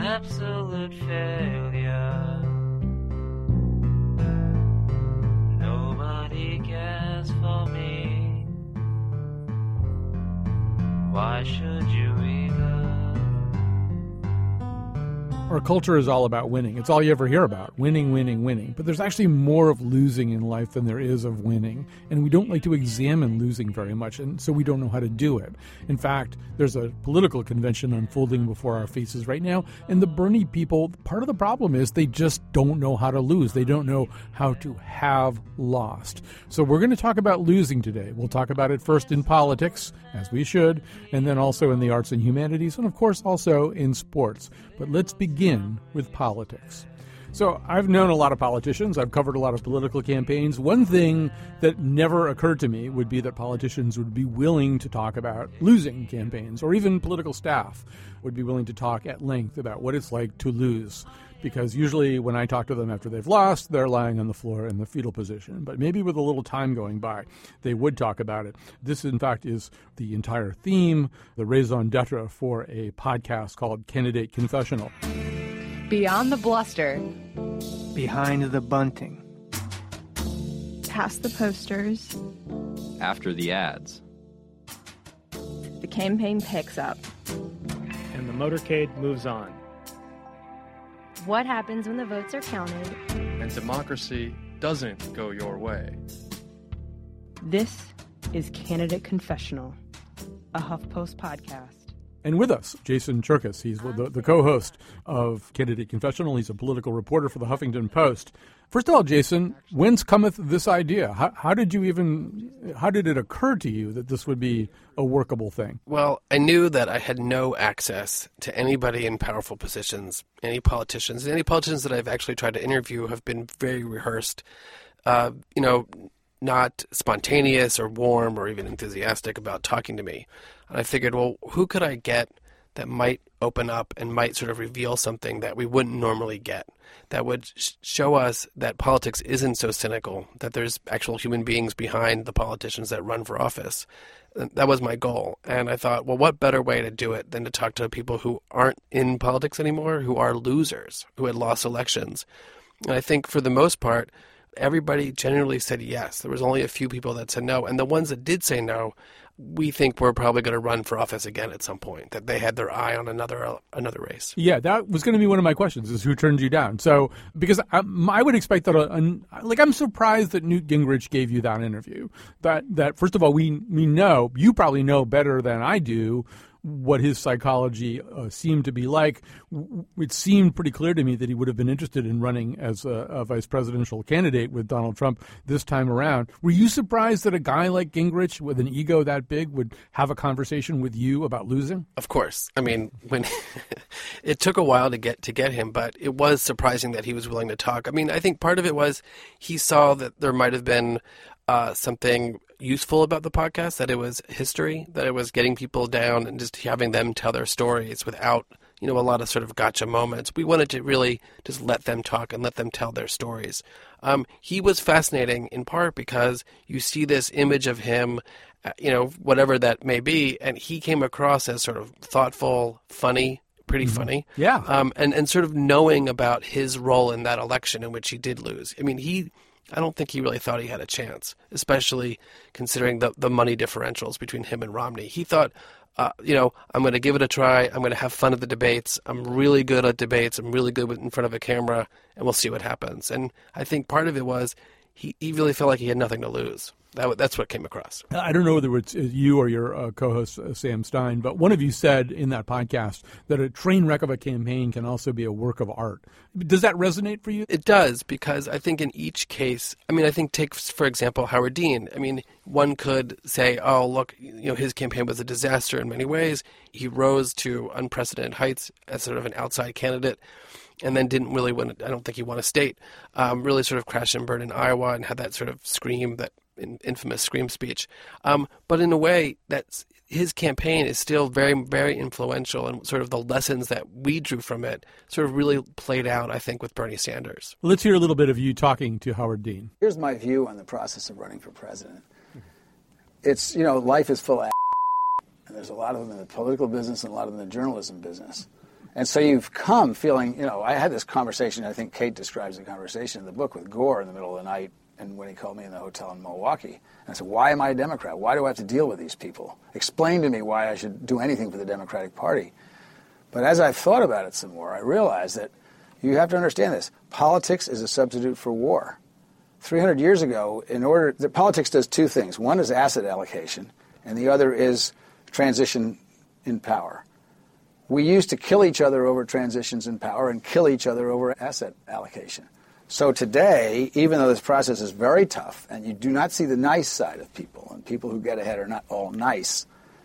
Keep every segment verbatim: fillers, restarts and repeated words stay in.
absolute failure. Nobody cares for me. Why should you either? Our culture is all about winning. It's all you ever hear about. Winning, winning, winning. But there's actually more of losing in life than there is of winning. And we don't like to examine losing very much, and so we don't know how to do it. In fact, there's a political convention unfolding before our faces right now, and the Bernie people, part of the problem is they just don't know how to lose. They don't know how to have lost. So we're going to talk about losing today. We'll talk about it first in politics, as we should, and then also in the arts and humanities, and of course also in sports. But let's begin with politics. So I've known a lot of politicians. I've covered a lot of political campaigns. One thing that never occurred to me would be that politicians would be willing to talk about losing campaigns, or even political staff would be willing to talk at length about what it's like to lose. Because usually when I talk to them after they've lost, they're lying on the floor in the fetal position. But maybe with a little time going by, they would talk about it. This, in fact, is the entire theme, the raison d'etre for a podcast called Candidate Confessional. Beyond the bluster. Behind the bunting. Past the posters. After the ads. The campaign picks up. And the motorcade moves on. What happens when the votes are counted? And democracy doesn't go your way. This is Candidate Confessional, a HuffPost podcast. And with us, Jason Cherkis. He's the, the co-host of Candidate Confessional. He's a political reporter for the Huffington Post. First of all, Jason, whence cometh this idea? How, how did you even, how did it occur to you that this would be a workable thing? Well, I knew that I had no access to anybody in powerful positions, any politicians. Any politicians that I've actually tried to interview have been very rehearsed, uh, you know, not spontaneous or warm or even enthusiastic about talking to me. And I figured, well, who could I get that might open up and might sort of reveal something that we wouldn't normally get, that would sh- show us that politics isn't so cynical, that there's actual human beings behind the politicians that run for office. That was my goal. And I thought, well, what better way to do it than to talk to people who aren't in politics anymore, who are losers, who had lost elections. And I think for the most part, everybody generally said yes. There was only a few people that said no. And the ones that did say no, we think we're probably going to run for office again at some point, that they had their eye on another uh, another race. Yeah, that was going to be one of my questions, is who turned you down? So, because I, I would expect that, a, a, like, I'm surprised that Newt Gingrich gave you that interview. That, that first of all, we, we know, you probably know better than I do, what his psychology uh, seemed to be like. It seemed pretty clear to me that he would have been interested in running as a, a vice presidential candidate with Donald Trump this time around. Were you surprised that a guy like Gingrich with an ego that big would have a conversation with you about losing? Of course. I mean, when it took a while to get to get him, but it was surprising that he was willing to talk. I mean, I think part of it was he saw that there might have been uh, something useful about the podcast, that it was history, that it was getting people down and just having them tell their stories without, you know, a lot of sort of gotcha moments. We wanted to really just let them talk and let them tell their stories. Um, he was fascinating in part because you see this image of him, uh, you know, whatever that may be, and he came across as sort of thoughtful, funny, pretty mm-hmm. funny. Yeah. Um, and, and sort of knowing about his role in that election in which he did lose. I mean, he... I don't think he really thought he had a chance, especially considering the, the money differentials between him and Romney. He thought, uh, you know, I'm going to give it a try. I'm going to have fun at the debates. I'm really good at debates. I'm really good in front of a camera, and we'll see what happens. And I think part of it was he, he really felt like he had nothing to lose. That, that's what came across. I don't know whether it's you or your uh, co-host, uh, Sam Stein, but one of you said in that podcast that a train wreck of a campaign can also be a work of art. Does that resonate for you? It does, because I think in each case, I mean, I think take, for example, Howard Dean. I mean, one could say, oh, look, you know, his campaign was a disaster in many ways. He rose to unprecedented heights as sort of an outside candidate, and then didn't really win, I don't think he won a state, um, really sort of crashed and burned in Iowa and had that sort of scream, that infamous scream speech. Um, but in a way, that's, his campaign is still very, very influential, and sort of the lessons that we drew from it sort of really played out, I think, with Bernie Sanders. Let's hear a little bit of you talking to Howard Dean. Here's my view on the process of running for president. It's, you know, life is full of and there's a lot of them in the political business and a lot of them in the journalism business. And so you've come feeling, you know, I had this conversation, I think Kate describes the conversation in the book with Gore in the middle of the night, and when he called me in the hotel in Milwaukee. And I said, why am I a Democrat? Why do I have to deal with these people? Explain to me why I should do anything for the Democratic Party. But as I've thought about it some more, I realized that you have to understand this. Politics is a substitute for war. three hundred years ago, in order, the politics does two things. One is asset allocation, and the other is transition in power. We used to kill each other over transitions in power and kill each other over asset allocation. So today, even though this process is very tough, and you do not see the nice side of people, and people who get ahead are not all nice,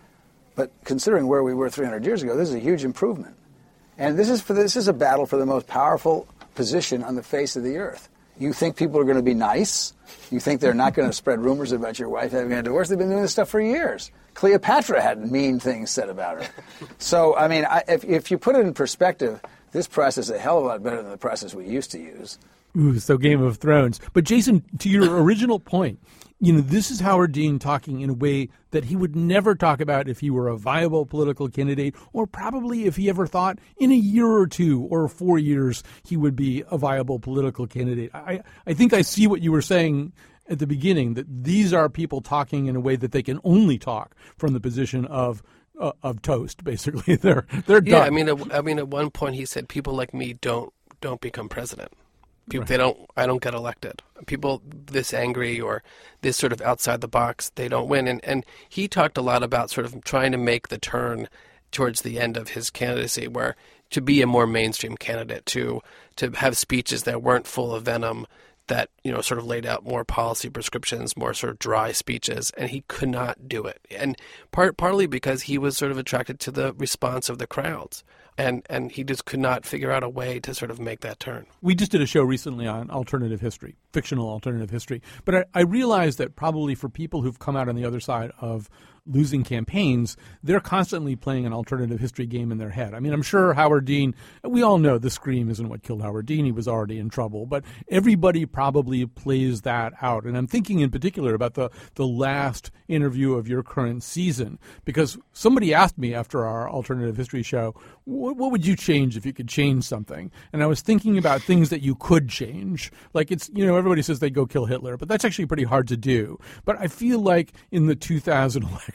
but considering where we were three hundred years ago, this is a huge improvement. And this is for this is a battle for the most powerful position on the face of the earth. You think people are going to be nice? You think they're not going to spread rumors about your wife having a divorce? They've been doing this stuff for years. Cleopatra had mean things said about her. So, I mean, I, if, if you put it in perspective, this process is a hell of a lot better than the process we used to use. Ooh, so Game of Thrones. But Jason, to your original point, you know, this is Howard Dean talking in a way that he would never talk about if he were a viable political candidate, or probably if he ever thought in a year or two or four years he would be a viable political candidate. I, I think I see what you were saying at the beginning, that these are people talking in a way that they can only talk from the position of uh, of toast, basically. they're they're done. Yeah, I mean, at, I mean, at one point he said, people like me don't don't become president. People, right. They don't. I don't get elected. People this angry or this sort of outside the box, they don't win. And and he talked a lot about sort of trying to make the turn towards the end of his candidacy, where to be a more mainstream candidate, to to have speeches that weren't full of venom, that, you know, sort of laid out more policy prescriptions, more sort of dry speeches, and he could not do it. And part partly because he was sort of attracted to the response of the crowds. And and he just could not figure out a way to sort of make that turn. We just did a show recently on alternative history, fictional alternative history. But I, I realized that probably for people who've come out on the other side of losing campaigns, they're constantly playing an alternative history game in their head. I mean, I'm sure Howard Dean, we all know the scream isn't what killed Howard Dean. He was already in trouble. But everybody probably plays that out. And I'm thinking in particular about the, the last interview of your current season, because somebody asked me after our alternative history show, what, what would you change if you could change something? And I was thinking about things that you could change. Like, it's, you know, everybody says they go kill Hitler, but that's actually pretty hard to do. But I feel like in the two thousand election,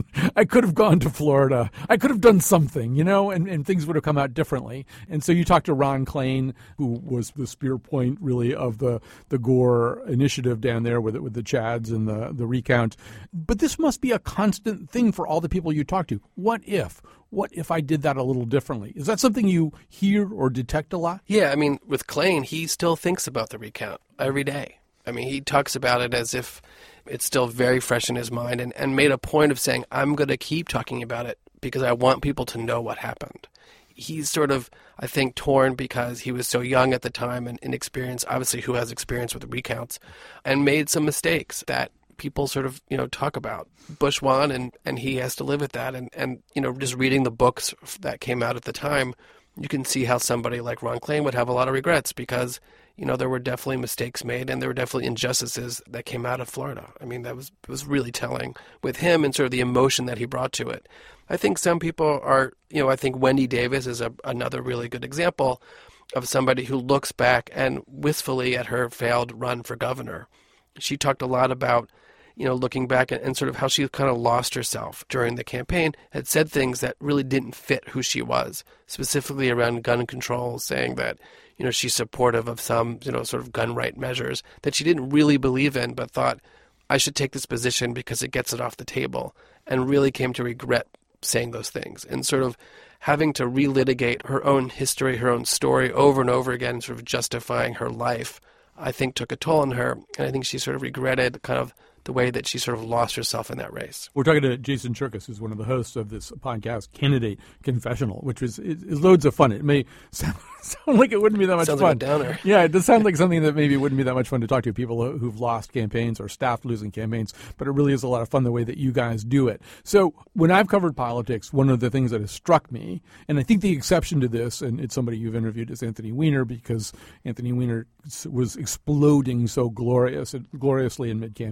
I could have gone to Florida. I could have done something, you know, and, and things would have come out differently. And so you talked to Ron Klain, who was the spear point, really, of the, the Gore initiative down there with with the Chads and the, the recount. But this must be a constant thing for all the people you talk to. What if? What if I did that a little differently? Is that something you hear or detect a lot? Yeah, I mean, with Klain, he still thinks about the recount every day. I mean, he talks about it as if it's still very fresh in his mind, and, and made a point of saying, I'm going to keep talking about it because I want people to know what happened. He's sort of, I think, torn because he was so young at the time and inexperienced, obviously who has experience with recounts, and made some mistakes that people sort of, you know, talk about. Bush won, and, and he has to live with that. And, and, you know, just reading the books that came out at the time, you can see how somebody like Ron Klain would have a lot of regrets because, you know, there were definitely mistakes made and there were definitely injustices that came out of Florida. I mean, that was was really telling with him and sort of the emotion that he brought to it. I think some people are, you know, I think Wendy Davis is a, another really good example of somebody who looks back and wistfully at her failed run for governor. She talked a lot about, you know, looking back and, and sort of how she kind of lost herself during the campaign, had said things that really didn't fit who she was, specifically around gun control, saying that, you know, she's supportive of some, you know, sort of gun right measures that she didn't really believe in, but thought, I should take this position because it gets it off the table, and really came to regret saying those things and sort of having to relitigate her own history, her own story over and over again, sort of justifying her life, I think took a toll on her. And I think she sort of regretted kind of the way that she sort of lost herself in that race. We're talking to Jason Cherkas, who's one of the hosts of this podcast, Candidate Confessional, which is, is, is loads of fun. It may sound, sound like it wouldn't be that much Sounds fun. Like a downer. Yeah, it does sound like something that maybe wouldn't be that much fun to talk to people who've lost campaigns or staff losing campaigns, but it really is a lot of fun the way that you guys do it. So when I've covered politics, one of the things that has struck me, and I think the exception to this, and it's somebody you've interviewed, is Anthony Weiner, because Anthony Weiner was exploding so glorious, gloriously in mid-campaign.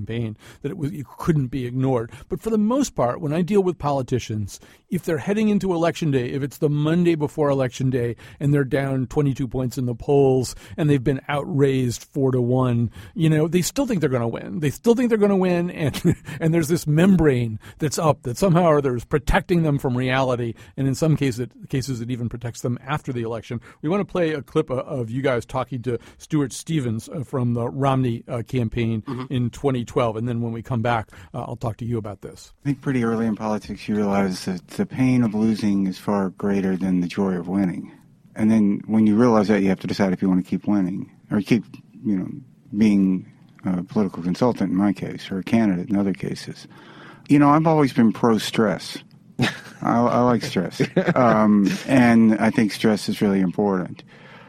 that it was it couldn't be ignored. But for the most part, when I deal with politicians, if they're heading into Election Day, if it's the Monday before Election Day and they're down twenty-two points in the polls and they've been outraised four to one, you know, they still think they're going to win. They still think they're going to win, and and there's this membrane that's up that somehow or other is protecting them from reality, and in some cases, cases it even protects them after the election. We want to play a clip of you guys talking to Stuart Stevens from the Romney uh, campaign mm-hmm. in twenty twelve, and then when we come back, uh, I'll talk to you about this. I think pretty early in politics you realize that the pain of losing is far greater than the joy of winning. And then when you realize that, you have to decide if you want to keep winning or keep, you know, being a political consultant in my case, or a candidate in other cases. You know, I've always been pro-stress. I, I like stress. Um, and I think stress is really important.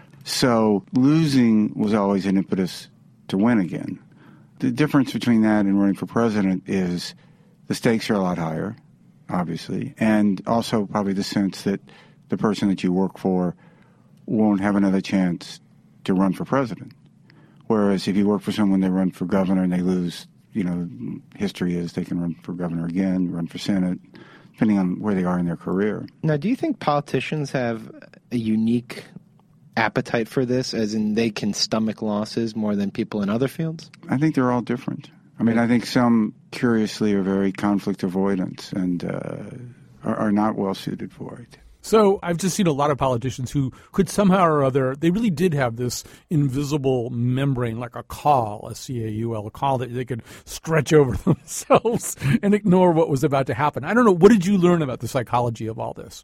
So losing was always an impetus to win again. The difference between that and running for president is the stakes are a lot higher, obviously, and also probably the sense that the person that you work for won't have another chance to run for president. Whereas if you work for someone, they run for governor and they lose, you know, history is they can run for governor again, run for Senate, depending on where they are in their career. Now, do you think politicians have a unique appetite for this, as in they can stomach losses more than people in other fields? I think they're all different. I mean, I think some, curiously, are very conflict avoidant and uh, are, are not well suited for it. So I've just seen a lot of politicians who could somehow or other, they really did have this invisible membrane, like a caul, a C A U L, a caul that they could stretch over themselves and ignore what was about to happen. I don't know. What did you learn about the psychology of all this?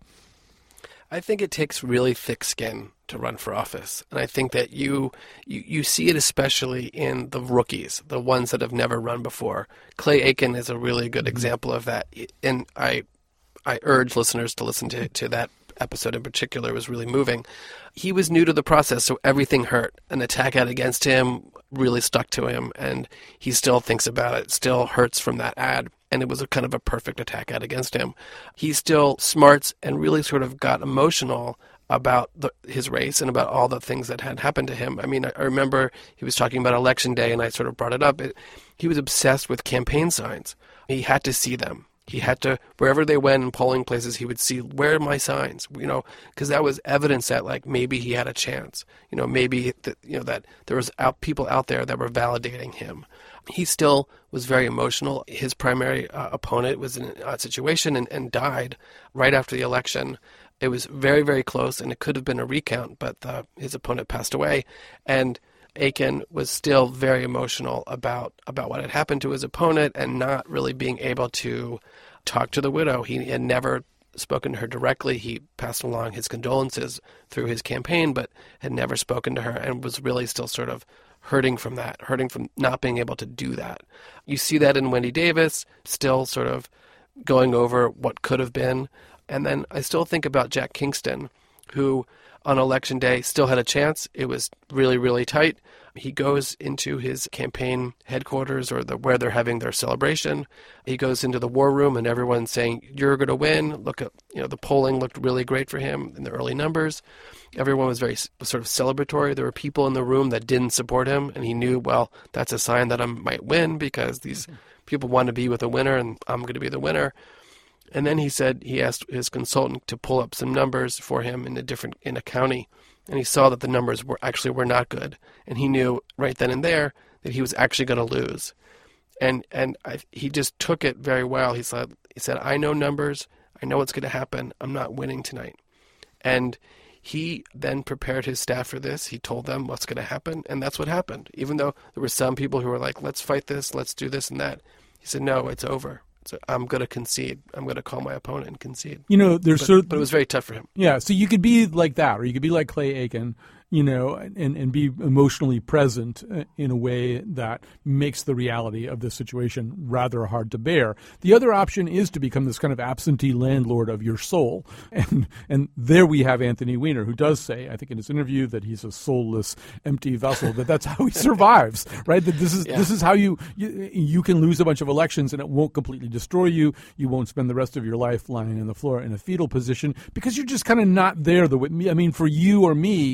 I think it takes really thick skin to run for office. And I think that you, you you see it especially in the rookies, the ones that have never run before. Clay Aiken is a really good example of that. And I I urge listeners to listen to, to that episode in particular. It was really moving. He was new to the process, so everything hurt. An attack ad against him really stuck to him, and he still thinks about it, still hurts from that ad. And it was a kind of a perfect attack ad against him. He still smarts and really sort of got emotional about the, his race and about all the things that had happened to him. I mean, I, I remember he was talking about Election Day, and I sort of brought it up. It, he was obsessed with campaign signs. He had to see them. He had to, wherever they went in polling places, he would see, where are my signs? You know, because that was evidence that, like, maybe he had a chance. You know, maybe, that, you know, that there was out, people out there that were validating him. He still was very emotional. His primary uh, opponent was in a situation and, and died right after the election. It was very, very close, and it could have been a recount, but the, his opponent passed away. And Aiken was still very emotional about, about what had happened to his opponent and not really being able to talk to the widow. He had never spoken to her directly. He passed along his condolences through his campaign, but had never spoken to her and was really still sort of hurting from that, hurting from not being able to do that. You see that in Wendy Davis, still sort of going over what could have been. And then I still think about Jack Kingston, who on Election Day still had a chance. It was really, really tight. He goes into his campaign headquarters, or the where they're having their celebration. He goes into the war room, and everyone's saying, "You're going to win." Look at, you know, the polling looked really great for him in the early numbers. Everyone was very sort of celebratory. There were people in the room that didn't support him, and he knew, well, that's a sign that I might win because these people want to be with a winner, and I'm going to be the winner. And then he said he asked his consultant to pull up some numbers for him in a different in a county, and he saw that the numbers were actually were not good, and he knew right then and there that he was actually going to lose, and and I, he just took it very well. He said he said I know numbers, I know what's going to happen. I'm not winning tonight, and he then prepared his staff for this. He told them what's going to happen, and that's what happened. Even though there were some people who were like, "Let's fight this, let's do this and that," he said, "No, it's over. So I'm going to concede. I'm going to call my opponent and concede." You know, there's but, sort of, but it was very tough for him. Yeah, so you could be like that, or you could be like Clay Aiken, you know, and, and be emotionally present in a way that makes the reality of the situation rather hard to bear. The other option is to become this kind of absentee landlord of your soul. And and there we have Anthony Weiner, who does say, I think in his interview, that he's a soulless, empty vessel, that that's how he survives, right? That this is yeah. this is how you, you you can lose a bunch of elections and it won't completely destroy you. You won't spend the rest of your life lying on the floor in a fetal position because you're just kind of not there. The way, I mean, for you or me, it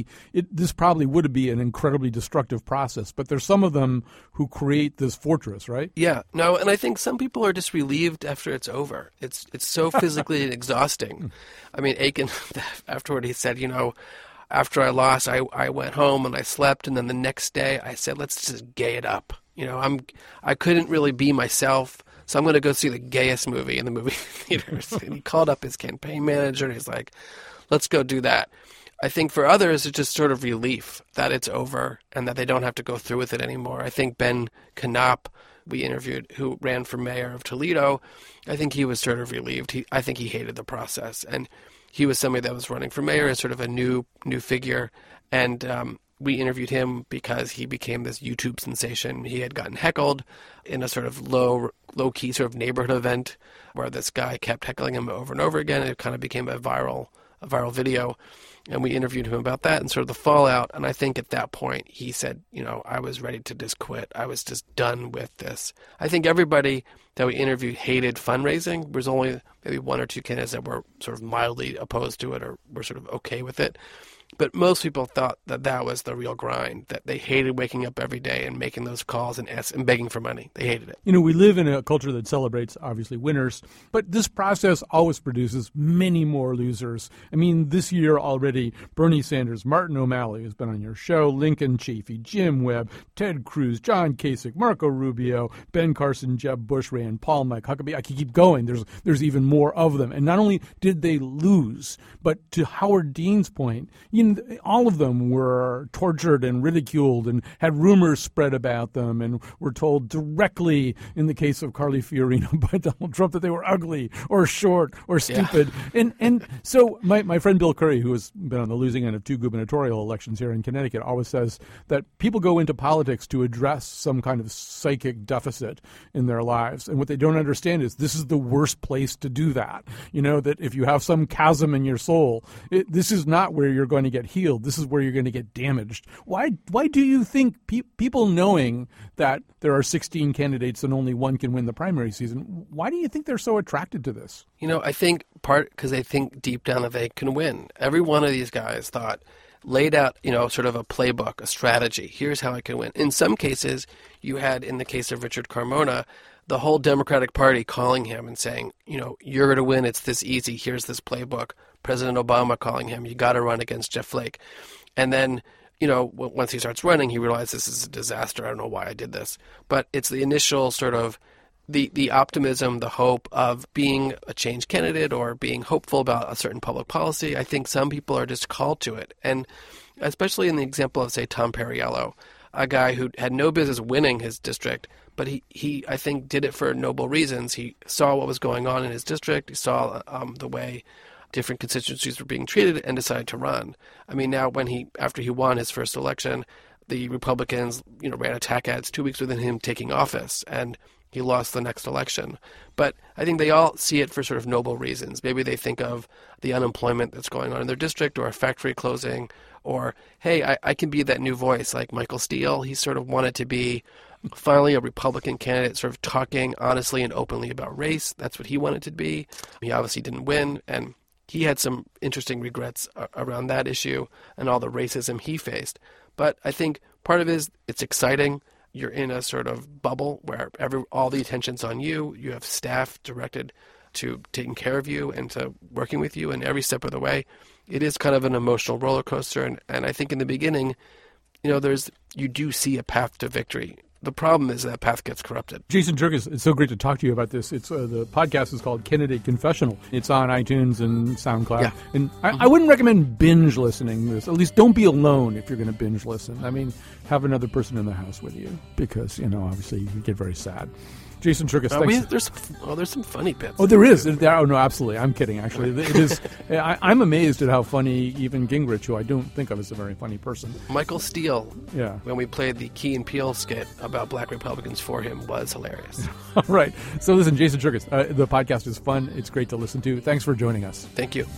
this probably would be an incredibly destructive process. But there's some of them who create this fortress, right? Yeah, no, and I think some people are just relieved after it's over. It's it's so physically exhausting. I mean, Aiken, afterward, he said, you know, after I lost, I, I went home and I slept, and then the next day I said, let's just gay it up. You know, I'm I couldn't really be myself, so I'm going to go see the gayest movie in the movie theaters. And he called up his campaign manager, and he's like, let's go do that. I think for others, it's just sort of relief that it's over and that they don't have to go through with it anymore. I think Ben Knopp, we interviewed, who ran for mayor of Toledo, I think he was sort of relieved. He, I think he hated the process. And he was somebody that was running for mayor as sort of a new new figure. And um, we interviewed him because he became this YouTube sensation. He had gotten heckled in a sort of low, low-key sort of neighborhood event where this guy kept heckling him over and over again. It kind of became a viral a viral video. And we interviewed him about that and sort of the fallout. And I think at that point he said, you know, I was ready to just quit. I was just done with this. I think everybody that we interviewed hated fundraising. There was only maybe one or two candidates that were sort of mildly opposed to it or were sort of okay with it. But most people thought that that was the real grind, that they hated waking up every day and making those calls and, ask, and begging for money. They hated it. You know, we live in a culture that celebrates, obviously, winners, but this process always produces many more losers. I mean, this year already, Bernie Sanders, Martin O'Malley, who's been on your show, Lincoln Chafee, Jim Webb, Ted Cruz, John Kasich, Marco Rubio, Ben Carson, Jeb Bush, Rand Paul, Mike Huckabee. I could keep going. There's, there's even more of them. And not only did they lose, but to Howard Dean's point, you know, all of them were tortured and ridiculed and had rumors spread about them and were told directly, in the case of Carly Fiorina, by Donald Trump, that they were ugly or short or stupid. Yeah. And and so my, my friend Bill Curry, who has been on the losing end of two gubernatorial elections here in Connecticut, always says that people go into politics to address some kind of psychic deficit in their lives. And what they don't understand is this is the worst place to do that. You know, that if you have some chasm in your soul, it, this is not where you're going to get healed. This is where you're going to get damaged. Why Why do you think pe- people knowing that there are sixteen candidates and only one can win the primary season, why do you think they're so attracted to this? You know, I think part because they think deep down that they can win. Every one of these guys thought, laid out, you know, sort of a playbook, a strategy. Here's how I can win. In some cases, you had, in the case of Richard Carmona, the whole Democratic Party calling him and saying, you know, you're going to win. It's this easy. Here's this playbook. President Obama calling him, you got to run against Jeff Flake. And then, you know, once he starts running, he realizes this is a disaster. I don't know why I did this. But it's the initial sort of the, the optimism, the hope of being a change candidate or being hopeful about a certain public policy. I think some people are just called to it. And especially in the example of, say, Tom Perriello, a guy who had no business winning his district, but he, he I think, did it for noble reasons. He saw what was going on in his district. He saw um, the way different constituencies were being treated and decided to run. I mean, now when he, after he won his first election, the Republicans, you know, ran attack ads two weeks within him taking office, and he lost the next election. But I think they all see it for sort of noble reasons. Maybe they think of the unemployment that's going on in their district, or a factory closing, or, hey, I, I can be that new voice like Michael Steele. He sort of wanted to be finally a Republican candidate sort of talking honestly and openly about race. That's what he wanted to be. He obviously didn't win, and he had some interesting regrets around that issue and all the racism he faced. But I think part of it is it's exciting. You're in a sort of bubble where every all the attention's on you. You have staff directed to taking care of you and to working with you in every step of the way. It is kind of an emotional roller coaster. And, and I think in the beginning, you know, there's you do see a path to victory. The problem is that path gets corrupted. Jason Cherkis, it's so great to talk to you about this. It's uh, the podcast is called Candidate Confessional. It's on iTunes and SoundCloud. Yeah. And I, mm-hmm. I wouldn't recommend binge listening to this. At least don't be alone if you're going to binge listen. I mean, have another person in the house with you because, you know, obviously you get very sad. Jason Cherkis, uh, we, there's some, oh, there's some funny bits. Oh, there is. There, oh, no, absolutely. I'm kidding, actually. It is. I, I'm amazed at how funny even Gingrich, who I don't think of as a very funny person. Michael Steele, yeah. when we played the Key and Peele skit about black Republicans for him, was hilarious. All right. So listen, Jason Cherkis, uh, the podcast is fun. It's great to listen to. Thanks for joining us. Thank you.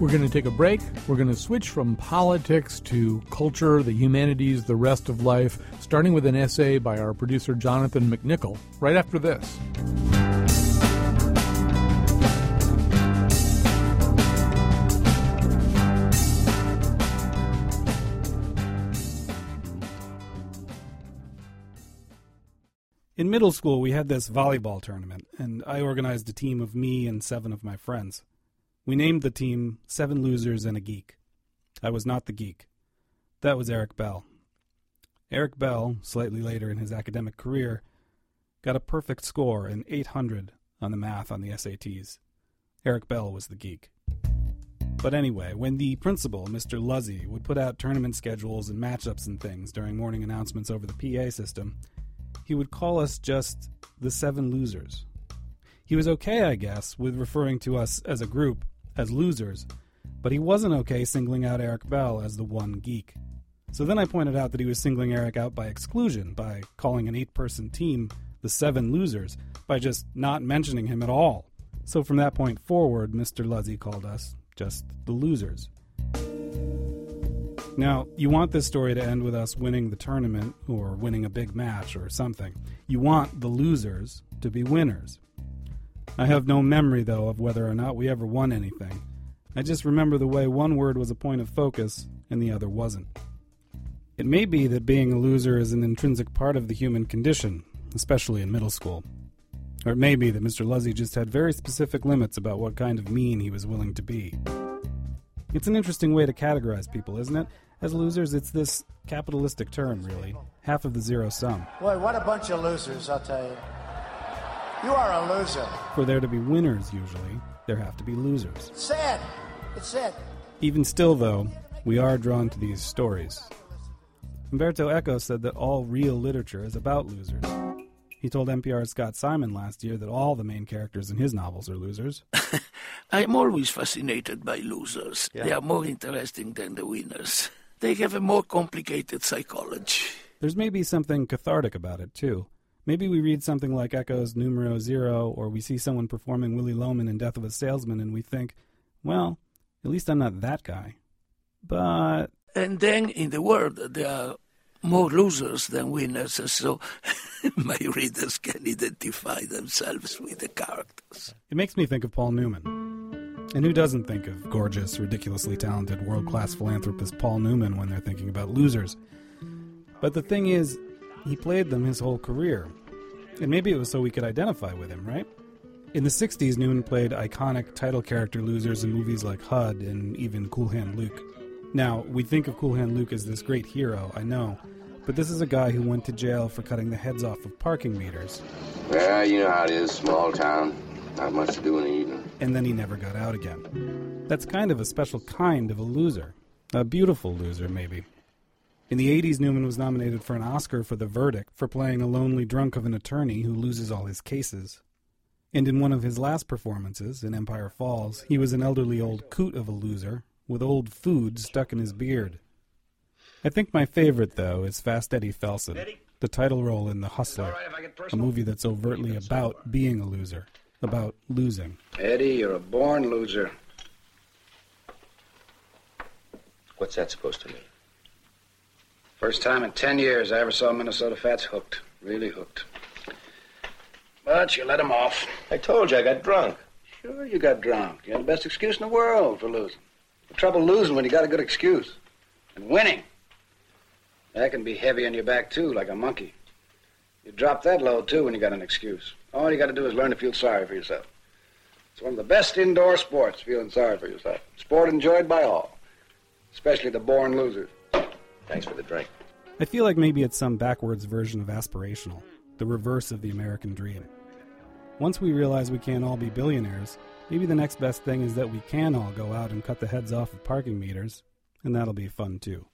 We're going to take a break. We're going to switch from politics to culture, the humanities, the rest of life, starting with an essay by our producer Jonathan McNichol, right after this. In middle school, we had this volleyball tournament, and I organized a team of me and seven of my friends. We named the team Seven Losers and a Geek. I was not the geek. That was Eric Bell. Eric Bell, slightly later in his academic career, got a perfect score in eight hundred on the math on the S A Ts. Eric Bell was the geek. But anyway, when the principal, Mister Luzzy, would put out tournament schedules and matchups and things during morning announcements over the P A system, he would call us just the Seven Losers. He was okay, I guess, with referring to us as a group as losers, but he wasn't okay singling out Eric Bell as the one geek. So then I pointed out that he was singling Eric out by exclusion, by calling an eight-person team the Seven Losers, by just not mentioning him at all. So from that point forward, Mister Luzzy called us just the Losers. Now, you want this story to end with us winning the tournament or winning a big match or something. You want the losers to be winners. I have no memory, though, of whether or not we ever won anything. I just remember the way one word was a point of focus and the other wasn't. It may be that being a loser is an intrinsic part of the human condition, especially in middle school. Or it may be that Mister Luzzy just had very specific limits about what kind of mean he was willing to be. It's an interesting way to categorize people, isn't it? As losers, it's this capitalistic term, really. Half of the zero sum. Boy, what a bunch of losers, I'll tell you. You are a loser. For there to be winners, usually, there have to be losers. It's sad. It's sad. Even still, though, we are drawn to these stories. Umberto Eco said that all real literature is about losers. He told N P R's Scott Simon last year that all the main characters in his novels are losers. I'm always fascinated by losers. Yeah. They are more interesting than the winners. They have a more complicated psychology. There's maybe something cathartic about it, too. Maybe we read something like Eco's Numero Zero, or we see someone performing Willy Loman in Death of a Salesman, and we think, well, at least I'm not that guy. But... And then in the world, there are more losers than winners, so my readers can identify themselves with the characters. It makes me think of Paul Newman. And who doesn't think of gorgeous, ridiculously talented, world-class philanthropist Paul Newman when they're thinking about losers? But the thing is, he played them his whole career. And maybe it was so we could identify with him, right? In the sixties, Newman played iconic title character losers in movies like H U D and even Cool Hand Luke. Now, we think of Cool Hand Luke as this great hero, I know, but this is a guy who went to jail for cutting the heads off of parking meters. Well, you know how it is, small town. Not much to do in the evening. And then he never got out again. That's kind of a special kind of a loser. A beautiful loser, maybe. In the eighties, Newman was nominated for an Oscar for The Verdict for playing a lonely drunk of an attorney who loses all his cases. And in one of his last performances, in Empire Falls, he was an elderly old coot of a loser with old food stuck in his beard. I think my favorite, though, is Fast Eddie Felson, the title role in The Hustler, a movie that's overtly about being a loser, about losing. Eddie, you're a born loser. What's that supposed to mean? First time in ten years I ever saw Minnesota Fats hooked. Really hooked. But you let him off. I told you I got drunk. Sure you got drunk. You had the best excuse in the world for losing. The trouble losing when you got a good excuse. And winning. That can be heavy on your back, too, like a monkey. You drop that load, too, when you got an excuse. All you got to do is learn to feel sorry for yourself. It's one of the best indoor sports, feeling sorry for yourself. Sport enjoyed by all, especially the born losers. Thanks for the drink. I feel like maybe it's some backwards version of aspirational, the reverse of the American dream. Once we realize we can't all be billionaires, maybe the next best thing is that we can all go out and cut the heads off of parking meters, and that'll be fun too.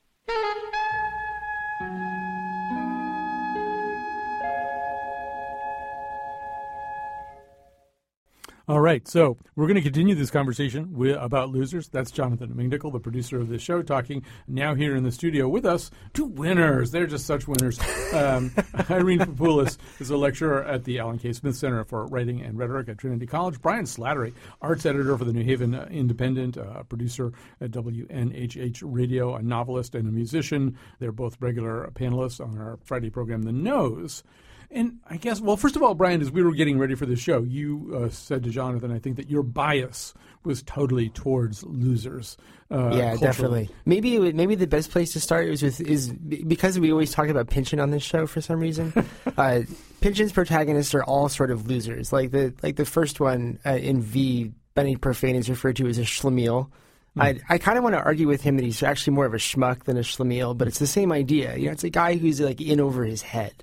All right, so we're going to continue this conversation with, about losers. That's Jonathan Mingnickel, the producer of this show, talking now here in the studio with us. Two winners. They're just such winners. Um, Irene Papoulis is a lecturer at the Alan K. Smith Center for Writing and Rhetoric at Trinity College. Brian Slattery, arts editor for the New Haven uh, Independent, uh, producer at W N H H Radio, a novelist and a musician. They're both regular panelists on our Friday program, The Nose. And I guess, well, first of all, Brian, as we were getting ready for the show, you uh, said to Jonathan, I think, that your bias was totally towards losers. Uh, yeah, culturally. Definitely. Maybe it would, maybe the best place to start is with is because we always talk about Pynchon on this show for some reason. uh, Pynchon's protagonists are all sort of losers. Like the like the first one uh, in V, Benny Profane is referred to as a schlemiel. Mm. I I kind of want to argue with him that he's actually more of a schmuck than a schlemiel, but it's the same idea. You know, it's a guy who's like in over his head.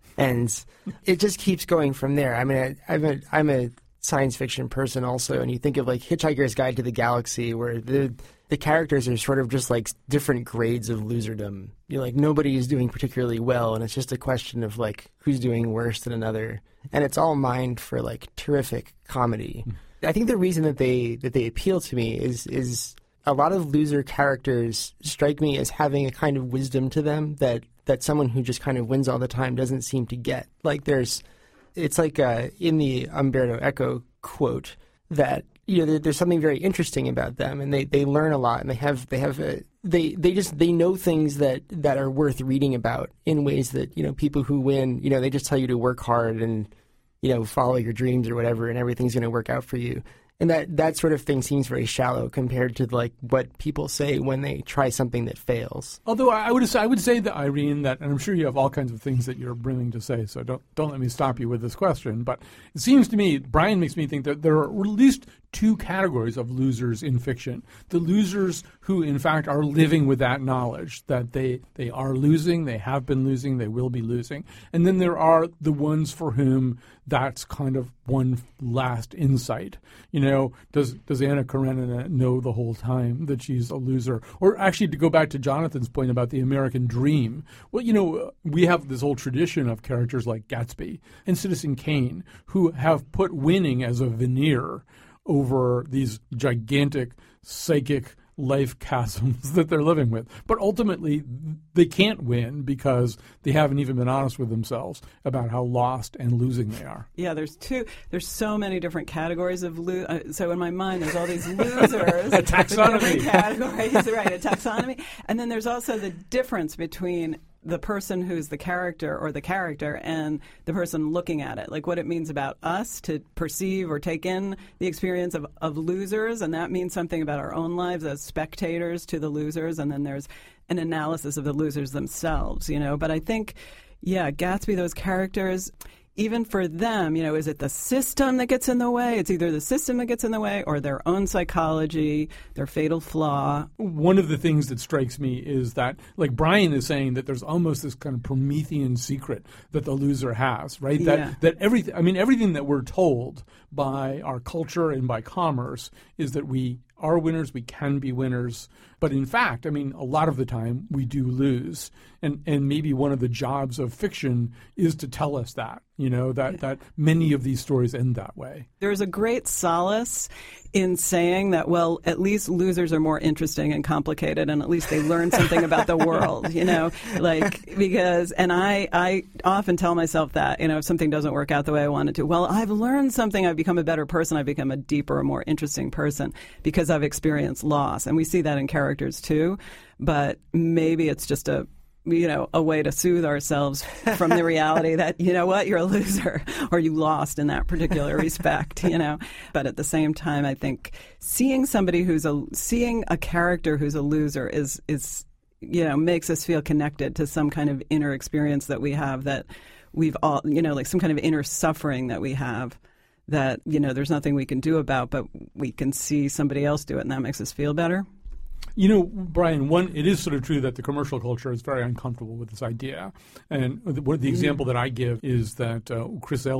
And it just keeps going from there. I mean, I, I'm a I'm a science fiction person also, and you think of like Hitchhiker's Guide to the Galaxy, where the the characters are sort of just like different grades of loserdom. You know, like nobody is doing particularly well, and it's just a question of like who's doing worse than another, and it's all mined for like terrific comedy. I think the reason that they that they appeal to me is is a lot of loser characters strike me as having a kind of wisdom to them that. that someone who just kind of wins all the time doesn't seem to get. Like there's, it's like uh, in the Umberto Eco quote that, you know, there, there's something very interesting about them, and they, they learn a lot, and they have, they have, a, they, they just, they know things that, that are worth reading about in ways that, you know, people who win, you know, they just tell you to work hard and, you know, follow your dreams or whatever, and everything's going to work out for you. And that, that sort of thing seems very shallow compared to like what people say when they try something that fails. Although I would I would say that, Irene, that, and I'm sure you have all kinds of things that you're brimming to say, so don't don't let me stop you with this question. But it seems to me, Brian makes me think that there are at least two categories of losers in fiction. The losers who, in fact, are living with that knowledge that they, they are losing, they have been losing, they will be losing. And then there are the ones for whom that's kind of one last insight. You know, does does Anna Karenina know the whole time that she's a loser? Or actually, to go back to Jonathan's point about the American dream, well, you know, we have this whole tradition of characters like Gatsby and Citizen Kane who have put winning as a veneer over these gigantic psychic life chasms that they're living with. But ultimately, they can't win because they haven't even been honest with themselves about how lost and losing they are. Yeah, there's two. There's so many different categories of lo- uh, so in my mind, there's all these losers. A taxonomy. Categories, right? A taxonomy. And then there's also the difference between the person who's the character or the character and the person looking at it, like what it means about us to perceive or take in the experience of, of losers, and that means something about our own lives as spectators to the losers, and then there's an analysis of the losers themselves, you know. But I think, yeah, Gatsby, those characters, even for them, you know, is it the system that gets in the way? It's either the system that gets in the way or their own psychology, their fatal flaw. One of the things that strikes me is that, like Brian is saying, that there's almost this kind of Promethean secret that the loser has, right? That Yeah. that everything, I mean, everything that we're told by our culture and by commerce is that we are winners, we can be winners. But in fact, I mean, a lot of the time we do lose. And and maybe one of the jobs of fiction is to tell us that, you know, that, that many of these stories end that way. There's a great solace in saying that, well, at least losers are more interesting and complicated, and at least they learn something about the world, you know, like, because, and I, I often tell myself that, you know, if something doesn't work out the way I want it to, well, I've learned something, I've become a better person, I've become a deeper, more interesting person because I've experienced loss. And we see that in characters too, but maybe it's just a, you know, a way to soothe ourselves from the reality that, you know what, you're a loser or you lost in that particular respect, you know. But at the same time, I think seeing somebody who's a, seeing a character who's a loser is, is, you know, makes us feel connected to some kind of inner experience that we have that we've all, you know, like some kind of inner suffering that we have that, you know, there's nothing we can do about, but we can see somebody else do it and that makes us feel better. You know, Brian, one, it is sort of true that the commercial culture is very uncomfortable with this idea. And the, the example that I give is that uh, Chris Elliott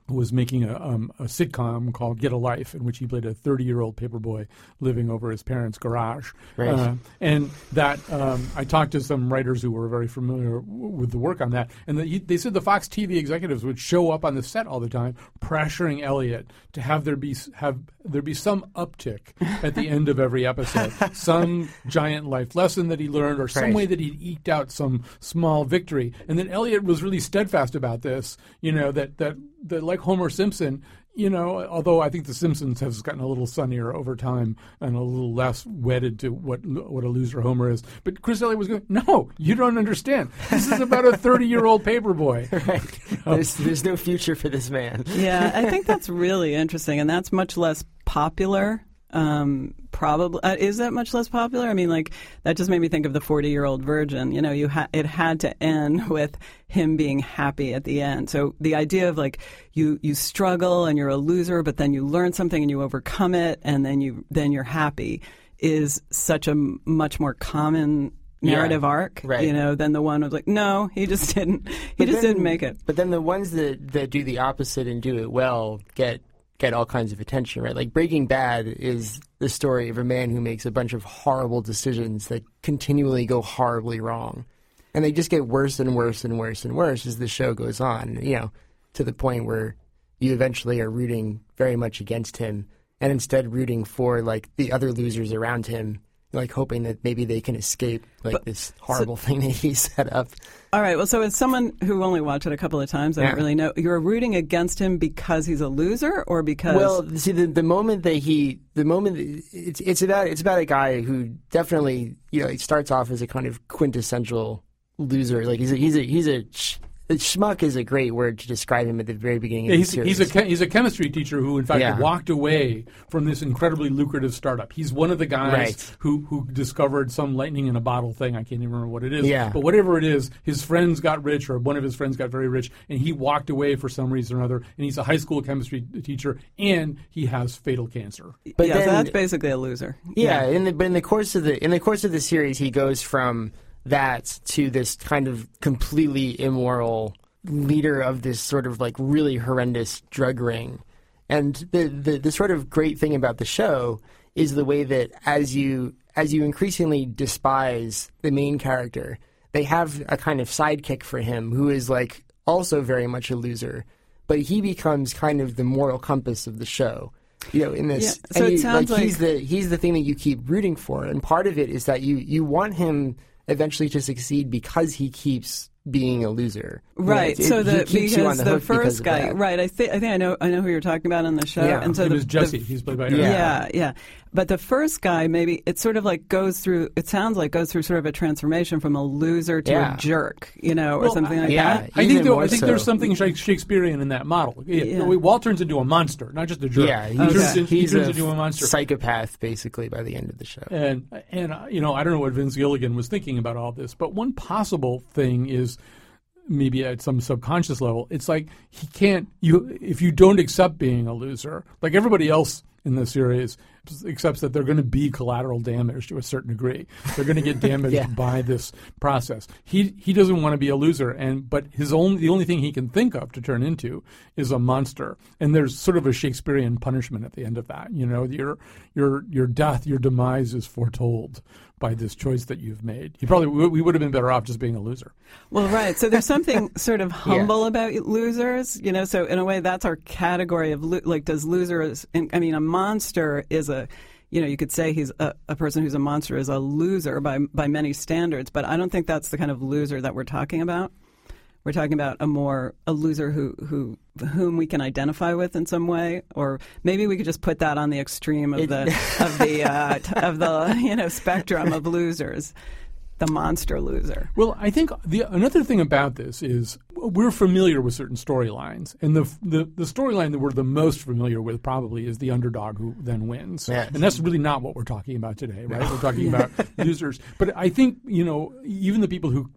was making a, um, a sitcom called Get a Life, in which he played a thirty-year-old paperboy living over his parents' garage. Right. Uh, and that um, I talked to some writers who were very familiar w- with the work on that, and the, he, they said the Fox T V executives would show up on the set all the time, pressuring Elliot to have there be have there be some uptick at the end of every episode, some giant life lesson that he learned, or some Right. way that he eked out some small victory. And then Elliot was really steadfast about this, you know, that that. that like Homer Simpson, you know, although I think The Simpsons has gotten a little sunnier over time and a little less wedded to what what a loser Homer is. But Chris Elliott was going, no, you don't understand. This is about a thirty-year-old paperboy. Right. You know? There's, there's no future for this man. Yeah, I think that's really interesting, and that's much less popular. Um, probably uh, is that much less popular? I mean, like that just made me think of the forty-year-old virgin. You know, you ha- it had to end with him being happy at the end. So the idea of like you you struggle and you're a loser, but then you learn something and you overcome it, and then you then you're happy is such a m- much more common narrative Yeah, arc, right. you know, than the one of like, no, he just didn't, he But just then- didn't make it. But then the ones that, that do the opposite and do it well get get all kinds of attention, right? Like Breaking Bad is the story of a man who makes a bunch of horrible decisions that continually go horribly wrong. And they just get worse and worse and worse and worse as the show goes on, you know, to the point where you eventually are rooting very much against him and instead rooting for like the other losers around him, like hoping that maybe they can escape like But- this horrible so- thing that he set up. All right. Well, so as someone who only watched it a couple of times, I Yeah. don't really know. You're rooting against him because he's a loser, or because? Well, see, the the moment that he, the moment that, it's it's about it's about a guy who definitely, you know, he starts off as a kind of quintessential loser. Like he's a, he's a he's a, sh- a schmuck is a great word to describe him at the very beginning Yeah, of the he's, series. he's a che- he's a chemistry teacher who, in fact, Yeah. walked away from this incredibly lucrative startup. He's one of the guys Right. who, who discovered some lightning in a bottle thing. I can't even remember what it is. Yeah. But whatever it is, his friends got rich, or one of his friends got very rich, and he walked away for some reason or other. And he's a high school chemistry teacher, and he has fatal cancer. But yeah, so then- that's basically a loser. Yeah, in the but in the course of the in the course of the series, he goes from that to this kind of completely immoral leader of this sort of like really horrendous drug ring. And the, the the sort of great thing about the show is the way that as you as you increasingly despise the main character, they have a kind of sidekick for him who is like also very much a loser, but he becomes kind of the moral compass of the show. You know, in this, Yeah, so and it you- sounds like he's like- the he's the thing that you keep rooting for, and part of it is that you you want him eventually to succeed because he keeps being a loser. You know, Right. it- so he the keeps you on because the, the hook because first of guy, that. right? I think I think I know I know who you're talking about on the show. Yeah. And so It the, was Jesse. the- He's played by yeah, Aaron. yeah, yeah. But the first guy, maybe it sort of like goes through. It sounds like goes through sort of a transformation from a loser to Yeah. a jerk, you know, or Well, something like yeah. that. I Even think there, more I think so. there's something Shak- Shakespearean in that model. Yeah. Yeah. Walt turns into a monster, not just a jerk. Yeah, he he's, turns, in- he he's turns a into a monster. psychopath basically by the end of the show. And and uh, you know, I don't know what Vince Gilligan was thinking about all this, but one possible thing is maybe at some subconscious level, it's like he can't you if you don't accept being a loser, like everybody else in the series accepts that they're going to be collateral damage to a certain degree. They're going to get damaged Yeah. by this process. He he doesn't want to be a loser, and but his only the only thing he can think of to turn into is a monster. And there's sort of a Shakespearean punishment at the end of that. You know, your your your death, your demise is foretold by this choice that you've made. You probably we would have been better off just being a loser. Well, right. So there's something sort of humble about losers, you know. So in a way, that's our category of lo- like, does losers? I mean, a monster is a, you know, you could say he's a, a person who's a monster is a loser by by many standards, but I don't think that's the kind of loser that we're talking about. We're talking about a more a loser who who whom we can identify with in some way, or maybe we could just put that on the extreme of It- the of the uh, t- of the you know spectrum of losers, the monster loser. Well, I think the another thing about this is we're familiar with certain storylines, and the the, the storyline that we're the most familiar with probably is the underdog who then wins. Yes. And that's really not what we're talking about today, right? We're talking about losers. But I think, you know, even the people who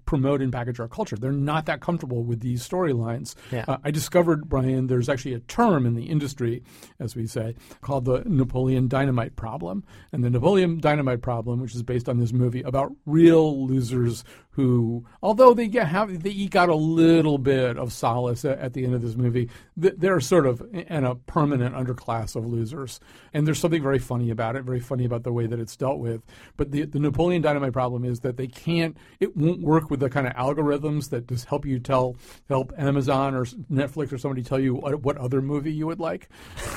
promote and package our culture. They're not that comfortable with these storylines. Yeah. Uh, I discovered, Brian, there's actually a term in the industry, as we say, called the Napoleon Dynamite problem. And the Napoleon Dynamite problem, which is based on this movie about real losers who, although they get, have they eke out a little bit of solace at, at the end of this movie, they're sort of in a permanent underclass of losers. And there's something very funny about it, very funny about the way that it's dealt with. But the, the Napoleon Dynamite problem is that they can't, it won't work with the kind of algorithms that just help you tell, help Amazon or Netflix or somebody tell you what, what other movie you would like.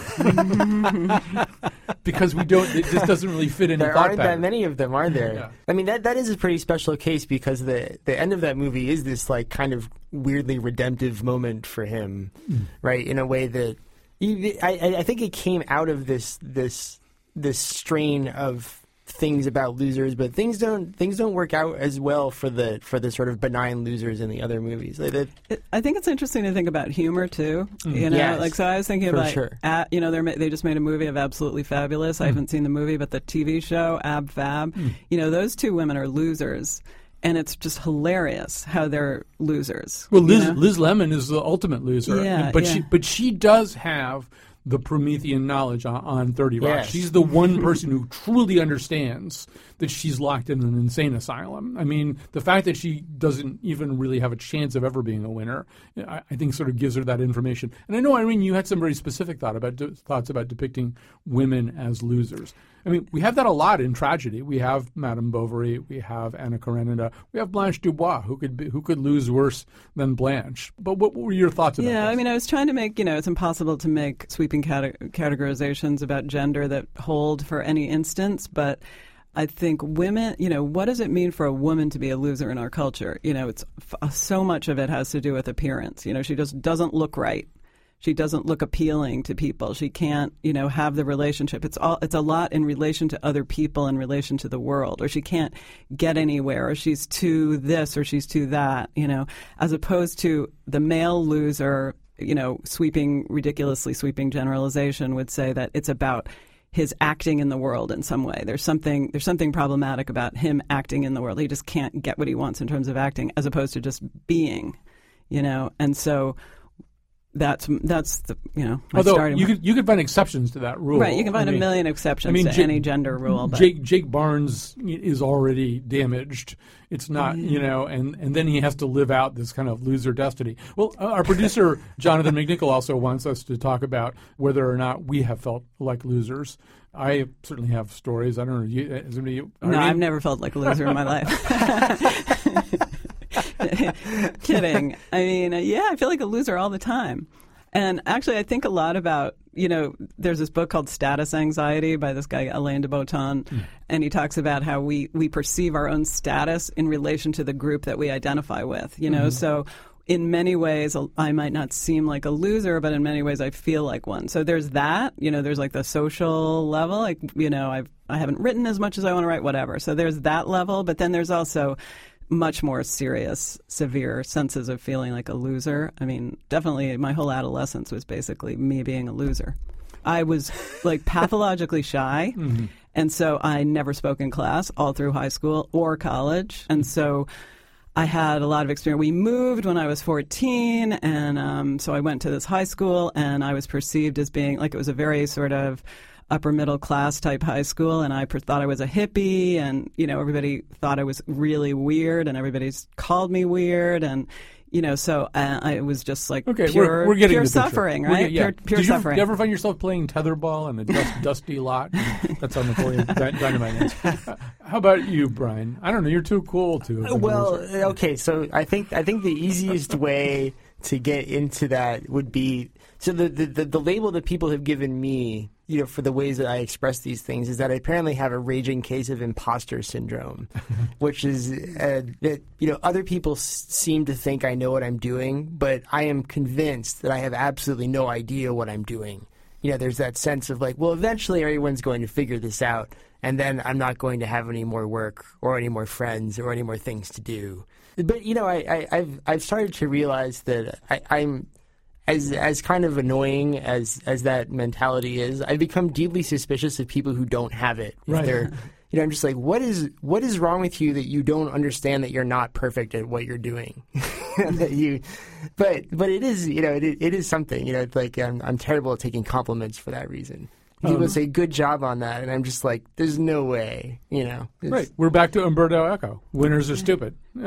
Because we don't, it just doesn't really fit in there the thought aren't pattern. that many of them, are there? Yeah. I mean, that that is a pretty special case because the the end of that movie is this like kind of weirdly redemptive moment for him, Mm. right? In a way that you, I I think it came out of this this this strain of things about losers, but things don't things don't work out as well for the for the sort of benign losers in the other movies. Like that, It, I think it's interesting to think about humor too. Mm. You know, Yes, like so I was thinking for about, sure. uh, you know, they they just made a movie of Absolutely Fabulous. I Mm. haven't seen the movie, but the T V show Ab Fab. Mm. You know, those two women are losers, and it's just hilarious how they're losers. Well, you Liz, know? Liz Lemon is the ultimate loser, Yeah, and- but yeah. she but she does have the Promethean knowledge on, on thirty Rock. Yes. She's the one person who truly understands that she's locked in an insane asylum. I mean, the fact that she doesn't even really have a chance of ever being a winner, I, I think, sort of gives her that information. And I know, Irene, you had some very specific thought about de- thoughts about depicting women as losers. I mean, we have that a lot in tragedy. We have Madame Bovary, we have Anna Karenina, we have Blanche Dubois, who could be, who could lose worse than Blanche. But what, what were your thoughts about Yeah, this? I mean, I was trying to make, you know, it's impossible to make sweeping cate- categorizations about gender that hold for any instance, but I think women, you know, what does it mean for a woman to be a loser in our culture? You know, it's f- so much of it has to do with appearance. You know, she just doesn't look right. She doesn't look appealing to people. She can't, you know, have the relationship. It's all. It's a lot in relation to other people, in relation to the world. Or she can't get anywhere. Or she's too this, or she's too that. You know, as opposed to the male loser. You know, sweeping, ridiculously sweeping generalization would say that it's about his acting in the world in some way. There's something. There's something problematic about him acting in the world. He just can't get what he wants in terms of acting, as opposed to just being. You know, and so. That's that's the you know. My Although starting you point. could you could find exceptions to that rule, Right? You can find I a mean- million exceptions I mean, to Jake- any gender rule. But Jake Jake Barnes is already damaged. It's not, you know, and, and then he has to live out this kind of loser destiny. Well, uh, our producer Jonathan McNichol also wants us to talk about whether or not we have felt like losers. I certainly have stories. I don't know. You, is anybody, no, Irene? I've never felt like a loser in my life. Kidding. I mean, uh, yeah, I feel like a loser all the time. And actually, I think a lot about, you know, there's this book called Status Anxiety by this guy, Alain de Botton, mm. and he talks about how we, we perceive our own status in relation to the group that we identify with, you know, mm-hmm. so in many ways, I might not seem like a loser, but in many ways, I feel like one. So there's that, you know, there's like the social level, like, you know, I've, I haven't written as much as I want to write, whatever. So there's that level, but then there's also much more serious, severe senses of feeling like a loser. I mean, definitely my whole adolescence was basically me being a loser. I was like pathologically shy, mm-hmm. and so I never spoke in class all through high school or college. And so I had a lot of experience. We moved when I was fourteen, and um, so I went to this high school, and I was perceived as being like it was a very sort of upper middle class type high school, and I per- thought I was a hippie, and you know everybody thought I was really weird, and everybody's called me weird, and you know so uh, I was just like okay, pure, we're, we're getting pure the picture. suffering, We're right? get- yeah. Pure, pure Did you, suffering. you ever find yourself playing tetherball in a dust, dusty lot? That's on Napoleon Dy- Dynamite. Uh, how about you, Brian? I don't know. You're too cool to. have been a Well, loser. okay, so I think I think the easiest way to get into that would be so the, the, the, the label that people have given me, you know, for the ways that I express these things is that I apparently have a raging case of imposter syndrome, which is uh, that, you know, other people s- seem to think I know what I'm doing, but I am convinced that I have absolutely no idea what I'm doing. You know, there's that sense of like, well, eventually everyone's going to figure this out, and then I'm not going to have any more work or any more friends or any more things to do. But, you know, I, I, I've I've started to realize that I, I'm as as kind of annoying as, as that mentality is, I've become deeply suspicious of people who don't have it. If Right. they're, You know, I'm just like, what is what is wrong with you that you don't understand that you're not perfect at what you're doing? that you, but but it is, you know, it it is something. You know, it's like I'm I'm terrible at taking compliments for that reason. People Um, say good job on that, and I'm just like, there's no way. You know, it's, Right. We're back to Umberto Eco. Winners are stupid. Uh,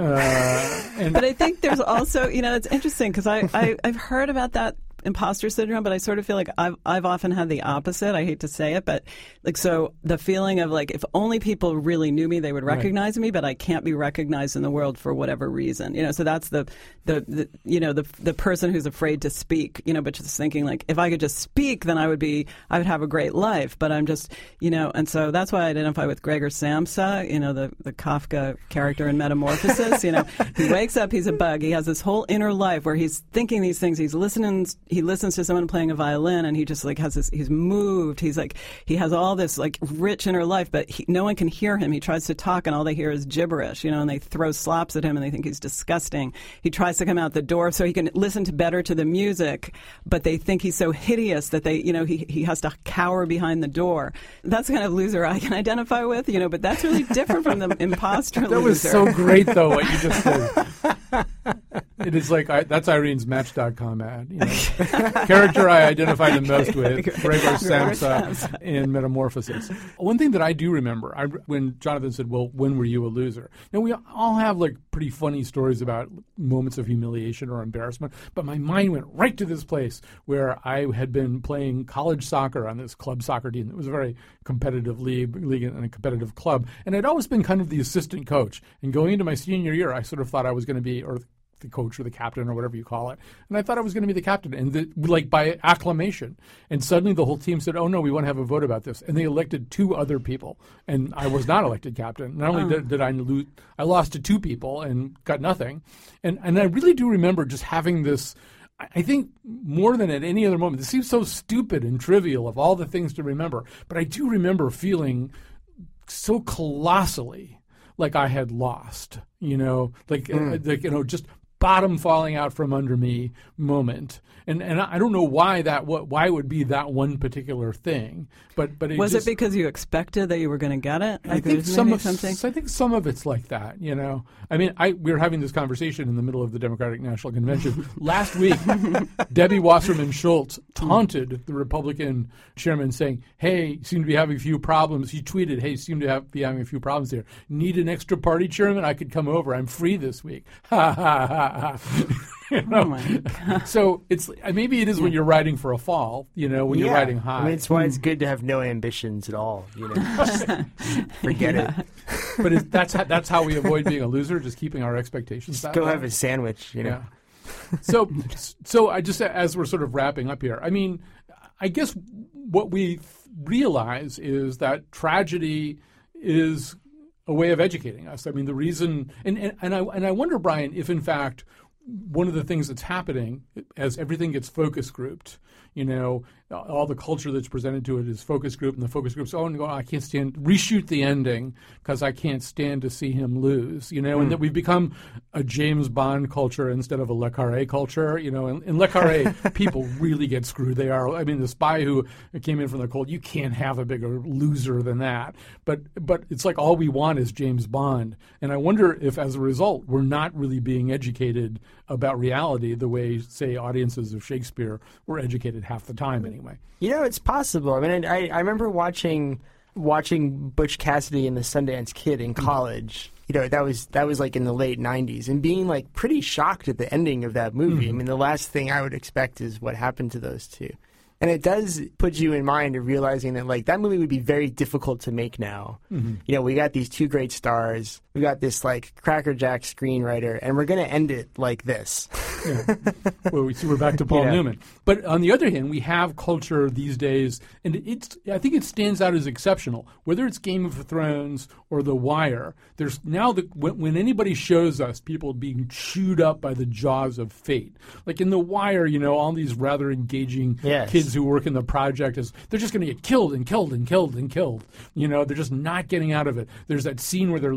and But I think there's also, you know, it's interesting because I, I I've heard about that imposter syndrome, but I sort of feel like I've I've often had the opposite. I hate to say it, but like so the feeling of like if only people really knew me, they would Right. recognize me, but I can't be recognized in the world for whatever reason. You know, so that's the the, the you know the the person who's afraid to speak. You know, but just thinking like if I could just speak, then I would be I would have a great life. But I'm just you know, and so that's why I identify with Gregor Samsa. You know, the the Kafka character in Metamorphosis. You know, he wakes up, he's a bug. He has this whole inner life where he's thinking these things. He's listening. He listens to someone playing a violin, and he just like has this. He's moved. He's like he has all this like rich inner life, but he, no one can hear him. He tries to talk, and all they hear is gibberish. You know, and they throw slops at him, and they think he's disgusting. He tries to come out the door so he can listen to better to the music, but they think he's so hideous that they, you know, he he has to cower behind the door. That's the kind of loser I can identify with. You know, but that's really different from the imposter that loser. was so great, though, what you just said. It is like, I, that's Irene's Match dot com ad. You know? Character I identify the most with, Gregor Samsa in Metamorphosis. One thing that I do remember, I, when Jonathan said, well, when were you a loser? Now, we all have like pretty funny stories about moments of humiliation or embarrassment, but my mind went right to this place where I had been playing college soccer on this club soccer team. It was a very competitive league, league and a competitive club, and I'd always been kind of the assistant coach. And going into my senior year, I sort of thought I was going to be, or the coach or the captain or whatever you call it. And I thought I was going to be the captain, and the, like by acclamation. And suddenly the whole team said, oh, no, we want to have a vote about this. And they elected two other people, and I was not elected captain. Not only Oh. did, did I lose, I lost to two people and got nothing. And, and I really do remember just having this, I think more than at any other moment, this seems so stupid and trivial of all the things to remember, but I do remember feeling so colossally like I had lost, you know, like, Mm. uh, like you know, just bottom falling out from under me moment. And and I don't know why that what why it would be that one particular thing, but but it Was just, it because you expected that you were going to get it? I Like, think there's some maybe of something. I think some of it's like that, you know. I mean, I we were having this conversation in the middle of the Democratic National Convention last week. Debbie Wasserman Schultz taunted the Republican chairman, saying, "Hey, you seem to be having a few problems." He tweeted, "Hey, you seem to have, be having a few problems there. Need an extra party chairman? I could come over. I'm free this week." Ha ha ha ha. You know? Oh my God. So it's maybe it is when you're riding for a fall, you know, when you're Yeah. riding high. I mean, it's why it's good to have no ambitions at all. You know, just forget Yeah. it. But it, that's how, that's how we avoid being a loser, just keeping our expectations. Just that go low. have a sandwich. You know. Yeah. So, so I just as we're sort of wrapping up here, I mean, I guess what we realize is that tragedy is a way of educating us. I mean, the reason, and, and, and I and I wonder, Brian, if in fact one of the things that's happening as everything gets focus grouped, you know, all the culture that's presented to it is focus group, and the focus groups, oh, no, I can't stand, reshoot the ending because I can't stand to see him lose, you know, Mm. and that we've become a James Bond culture instead of a Le Carré culture, you know, and in Le Carré, people really get screwed. They are, I mean, the spy who came in from the cold, you can't have a bigger loser than that. But, but it's like all we want is James Bond. And I wonder if as a result, we're not really being educated about reality the way, say, audiences of Shakespeare were educated half the time anyway. You know, it's possible. I mean, I, I remember watching watching Butch Cassidy and the Sundance Kid in college. You know, that was that was like in the late nineties, and being like pretty shocked at the ending of that movie. Mhm. I mean, the last thing I would expect is what happened to those two. And it does put you in mind of realizing that, like, that movie would be very difficult to make now. Mm-hmm. You know, we got these two great stars. We got this, like, crackerjack screenwriter, and we're going to end it like this. Yeah. Well, we see we're back to Paul Yeah. Newman. But on the other hand, we have culture these days, and it's I think it stands out as exceptional. Whether it's Game of Thrones or The Wire, there's now the when, when anybody shows us people being chewed up by the jaws of fate. Like in The Wire, you know, all these rather engaging Yes. kids who work in the project is they're just going to get killed and killed and killed and killed. You know, they're just not getting out of it. There's that scene where they're learning to play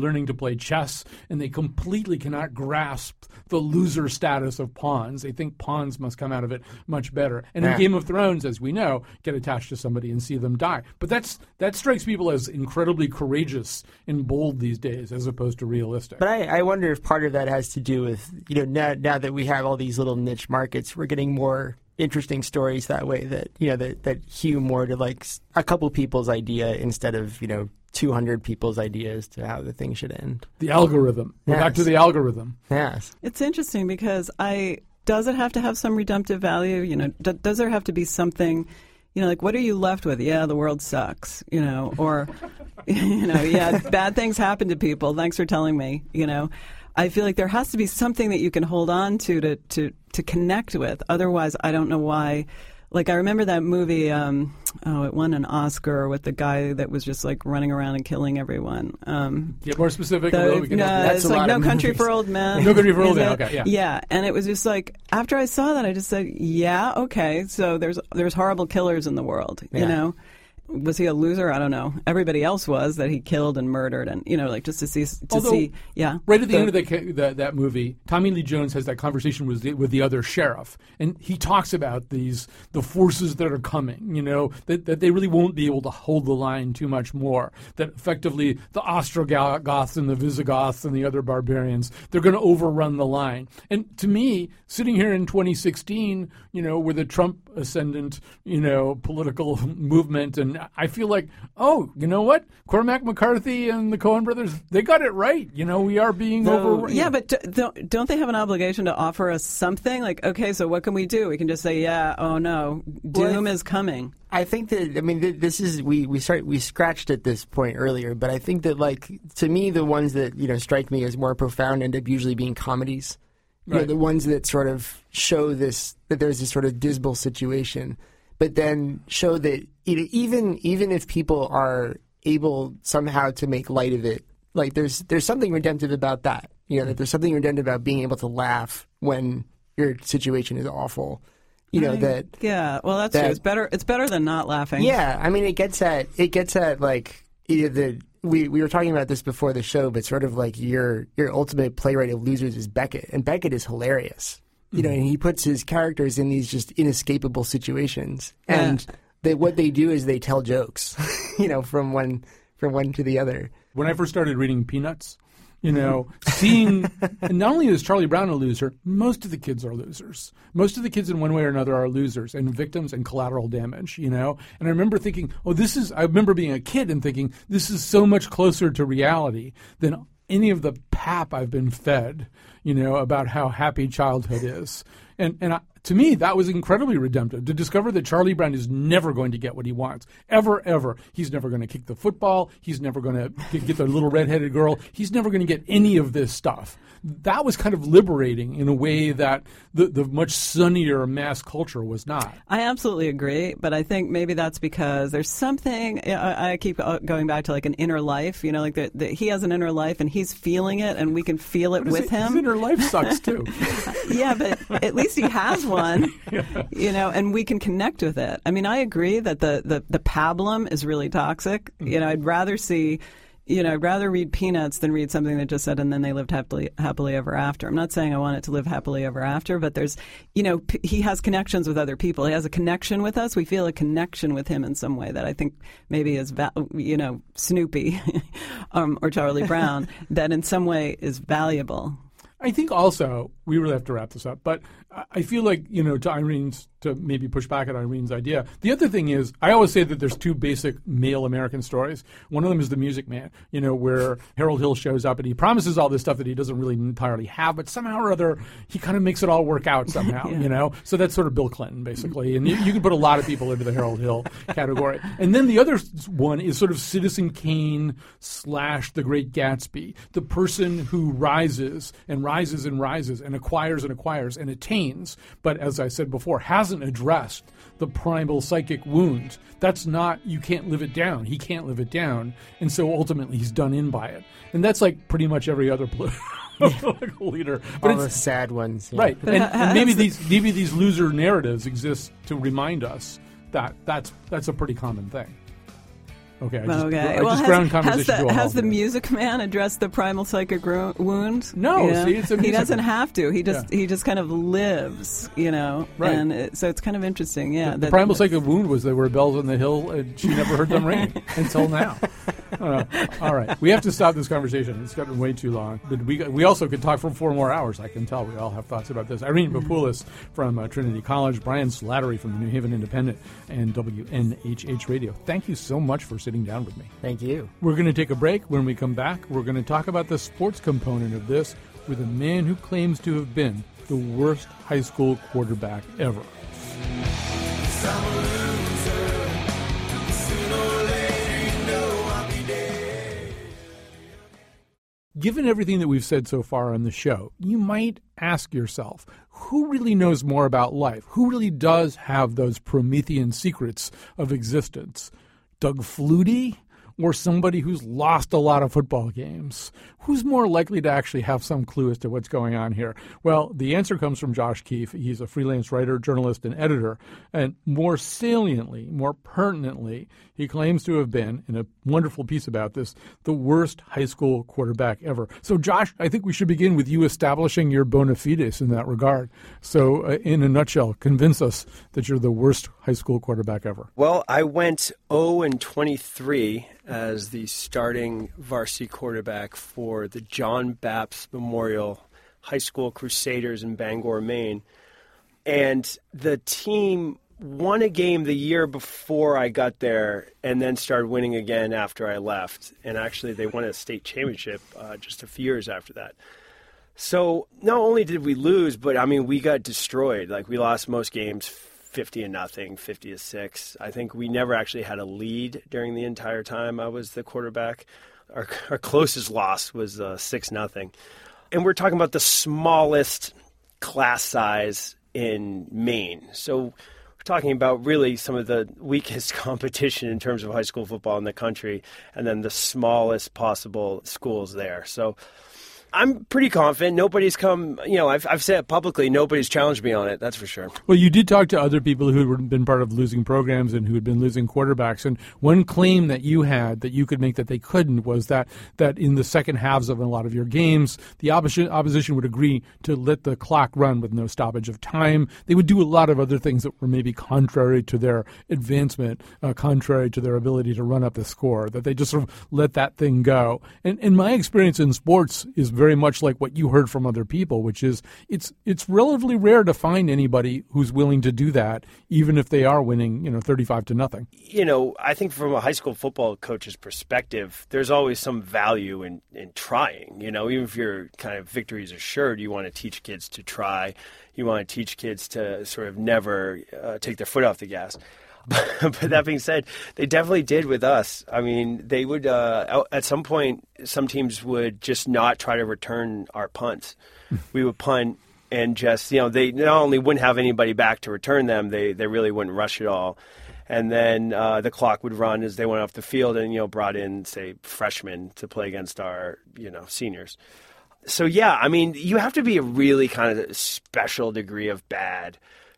play chess, and they completely cannot grasp the loser status of pawns. They think pawns must come out of it much better. And in Yeah. Game of Thrones, as we know, get attached to somebody and see them die. But that's that strikes people as incredibly courageous and bold these days, as opposed to realistic. But I, I wonder if part of that has to do with, you know, now, now that we have all these little niche markets, we're getting more interesting stories that way, that, you know, that, that hew more to like a couple people's idea instead of, you know, two hundred people's ideas to how the thing should end. The algorithm. We're Yes. back to the algorithm. Yes. It's interesting because I does it have to have some redemptive value? You know, d- does there have to be something? You know, like, what are you left with? Yeah, the world sucks. You know, or you know, yeah, bad things happen to people. Thanks for telling me. You know, I feel like there has to be something that you can hold on to to to, to connect with. Otherwise, I don't know why. Like, I remember that movie, um, oh, it won an Oscar with the guy that was just, like, running around and killing everyone. Um, Get more specific. the, Will, we can- no, That's it's a like lot No of Country movies. for Old Men. No Country for Old Is Men, it? okay, yeah. Yeah, and it was just like, after I saw that, I just said, yeah, okay, so there's there's horrible killers in the world, you Yeah. know? Was he a loser? I don't know. Everybody else was that he killed and murdered, and, you know, like, just to see, to Although, see, yeah. Right at the, the- end of the, ca- that that movie, Tommy Lee Jones has that conversation with the, with the other sheriff, and he talks about these the forces that are coming. You know that, that they really won't be able to hold the line too much more. That effectively the Ostrogoths and the Visigoths and the other barbarians, they're going to overrun the line. And to me, sitting here in twenty sixteen, you know, with a Trump ascendant, you know, political movement, and I feel like, oh, you know what? Cormac McCarthy and the Coen brothers, they got it right. You know, we are being So, over. yeah, but d- don't, don't they have an obligation to offer us something? Like, okay, so what can we do? We can just say, yeah, oh no, doom Well, is coming. I think that, I mean, th- this is, we, we start, we scratched at this point earlier, but I think that, like, to me, the ones that, you know, strike me as more profound end up usually being comedies. You know, Right. the ones that sort of show this, that there's this sort of dismal situation, but then show that, you know, even, even if people are able somehow to make light of it, like, there's, there's something redemptive about that. You know, that there's something redemptive about being able to laugh when your situation is awful. You know, I- that, Yeah, well, that's that- true. It's better. It's better than not laughing. yeah, I mean, it gets at it gets at like you know, the we we were talking about this before the show, but sort of like your your ultimate playwright of losers is Beckett, and Beckett is hilarious. You know, and he puts his characters in these just inescapable situations, and they what they do is they tell jokes. You know, from one from one to the other. When I first started reading Peanuts, you know, seeing, and not only is Charlie Brown a loser, most of the kids are losers. Most of the kids in one way or another are losers and victims and collateral damage, you know. And I remember thinking, oh, this is, I remember being a kid and thinking, this is so much closer to reality than any of the pap I've been fed, you know, about how happy childhood is. And and I, to me, that was incredibly redemptive, to discover that Charlie Brown is never going to get what he wants. Ever, ever. He's never going to kick the football. He's never going to get the little redheaded girl. He's never going to get any of this stuff. That was kind of liberating in a way that the, the much sunnier mass culture was not. I absolutely agree, but I think maybe that's because there's something. I, I keep uh, going back to like an inner life. You know, like that he has an inner life and he's feeling it, and we can feel it What is with it? him. His inner life sucks too. Yeah, but at least he has one, you know, and we can connect with it. I mean, I agree that the, the, the pablum is really toxic. You know, I'd rather see, you know, I'd rather read Peanuts than read something that just said, and then they lived happily, happily ever after. I'm not saying I want it to live happily ever after, but there's, you know, p- he has connections with other people. He has a connection with us. We feel a connection with him in some way that I think maybe is, va- you know, Snoopy um, or Charlie Brown, that in some way is valuable. I think also, we really have to wrap this up, but I- I feel like, you know, to Irene's, to maybe push back at Irene's idea, the other thing is, I always say that there's two basic male American stories. One of them is The Music Man, you know, where Harold Hill shows up and he promises all this stuff that he doesn't really entirely have, but somehow or other, he kind of makes it all work out somehow, Yeah. you know? So that's sort of Bill Clinton, basically. And you, you can put a lot of people into the Harold Hill category. And then the other one is sort of Citizen Kane slash The Great Gatsby, the person who rises and rises and rises and acquires and acquires and attains, but as I said before, hasn't addressed the primal psychic wound. That's not, you can't live it down. He can't live it down. And so ultimately he's done in by it. And that's like pretty much every other political leader. But All it's, the sad ones. Yeah. right. And, and maybe these maybe these loser narratives exist to remind us that that's that's a pretty common thing. Okay. I just, okay. I well, just has, ground conversation has the, to a has halt the here. Music Man addressed the primal psychic ro- wound? No, You know? see, it's a he musical. doesn't have to. He just Yeah. he just kind of lives, you know. Right. And it, so it's kind of interesting. Yeah. The, that- the primal psychic wound was there were bells on the hill, and she never heard them ring until now. Uh, all right, we have to stop this conversation. It's gotten way too long. But we we also could talk for four more hours. I can tell we all have thoughts about this. Irene Papoulis from uh, Trinity College, Brian Slattery from the New Haven Independent, and W N H H Radio. Thank you so much for sitting down with me. Thank you. We're going to take a break. When we come back, we're going to talk about the sports component of this with a man who claims to have been the worst high school quarterback ever. Given everything that we've said so far on the show, you might ask yourself, who really knows more about life? Who really does have those Promethean secrets of existence? Doug Flutie? Or somebody who's lost a lot of football games? Who's more likely to actually have some clue as to what's going on here? Well, the answer comes from Josh Keefe. He's a freelance writer, journalist, and editor. And more saliently, more pertinently, he claims to have been, in a wonderful piece about this, the worst high school quarterback ever. So, Josh, I think we should begin with you establishing your bona fides in that regard. So, uh, in a nutshell, convince us that you're the worst high school quarterback ever. Well, I went oh and twenty-three as the starting varsity quarterback for the John Bapps Memorial High School Crusaders in Bangor, Maine. And the team won a game the year before I got there and then started winning again after I left. And actually, they won a state championship uh, just a few years after that. So not only did we lose, but, I mean, we got destroyed. Like, we lost most games fifty to nothing, fifty to six. I think we never actually had a lead during the entire time I was the quarterback. Our, our closest loss was uh, six nothing. And we're talking about the smallest class size in Maine. So we're talking about really some of the weakest competition in terms of high school football in the country, and then the smallest possible schools there. So I'm pretty confident. Nobody's come, you know, I've, I've said it publicly, nobody's challenged me on it, that's for sure. Well, you did talk to other people who had been part of losing programs and who had been losing quarterbacks, and one claim that you had that you could make that they couldn't was that, that in the second halves of a lot of your games, the opposition, opposition would agree to let the clock run with no stoppage of time. They would do a lot of other things that were maybe contrary to their advancement, uh, contrary to their ability to run up the score, that they just sort of let that thing go. And, and my experience in sports is very much like what you heard from other people, which is it's it's relatively rare to find anybody who's willing to do that, even if they are winning, you know, thirty-five to nothing. You know, I think from a high school football coach's perspective, there's always some value in, in trying. You know, even if your kind of victory is assured, you want to teach kids to try. You want to teach kids to sort of never uh, take their foot off the gas. But that being said, they definitely did with us. I mean, they would, uh, at some point, some teams would just not try to return our punts. We would punt and just, you know, they not only wouldn't have anybody back to return them, they, they really wouldn't rush at all. And then uh, the clock would run as they went off the field and, you know, brought in, say, freshmen to play against our, you know, seniors. So, yeah, I mean, you have to be a really kind of special degree of bad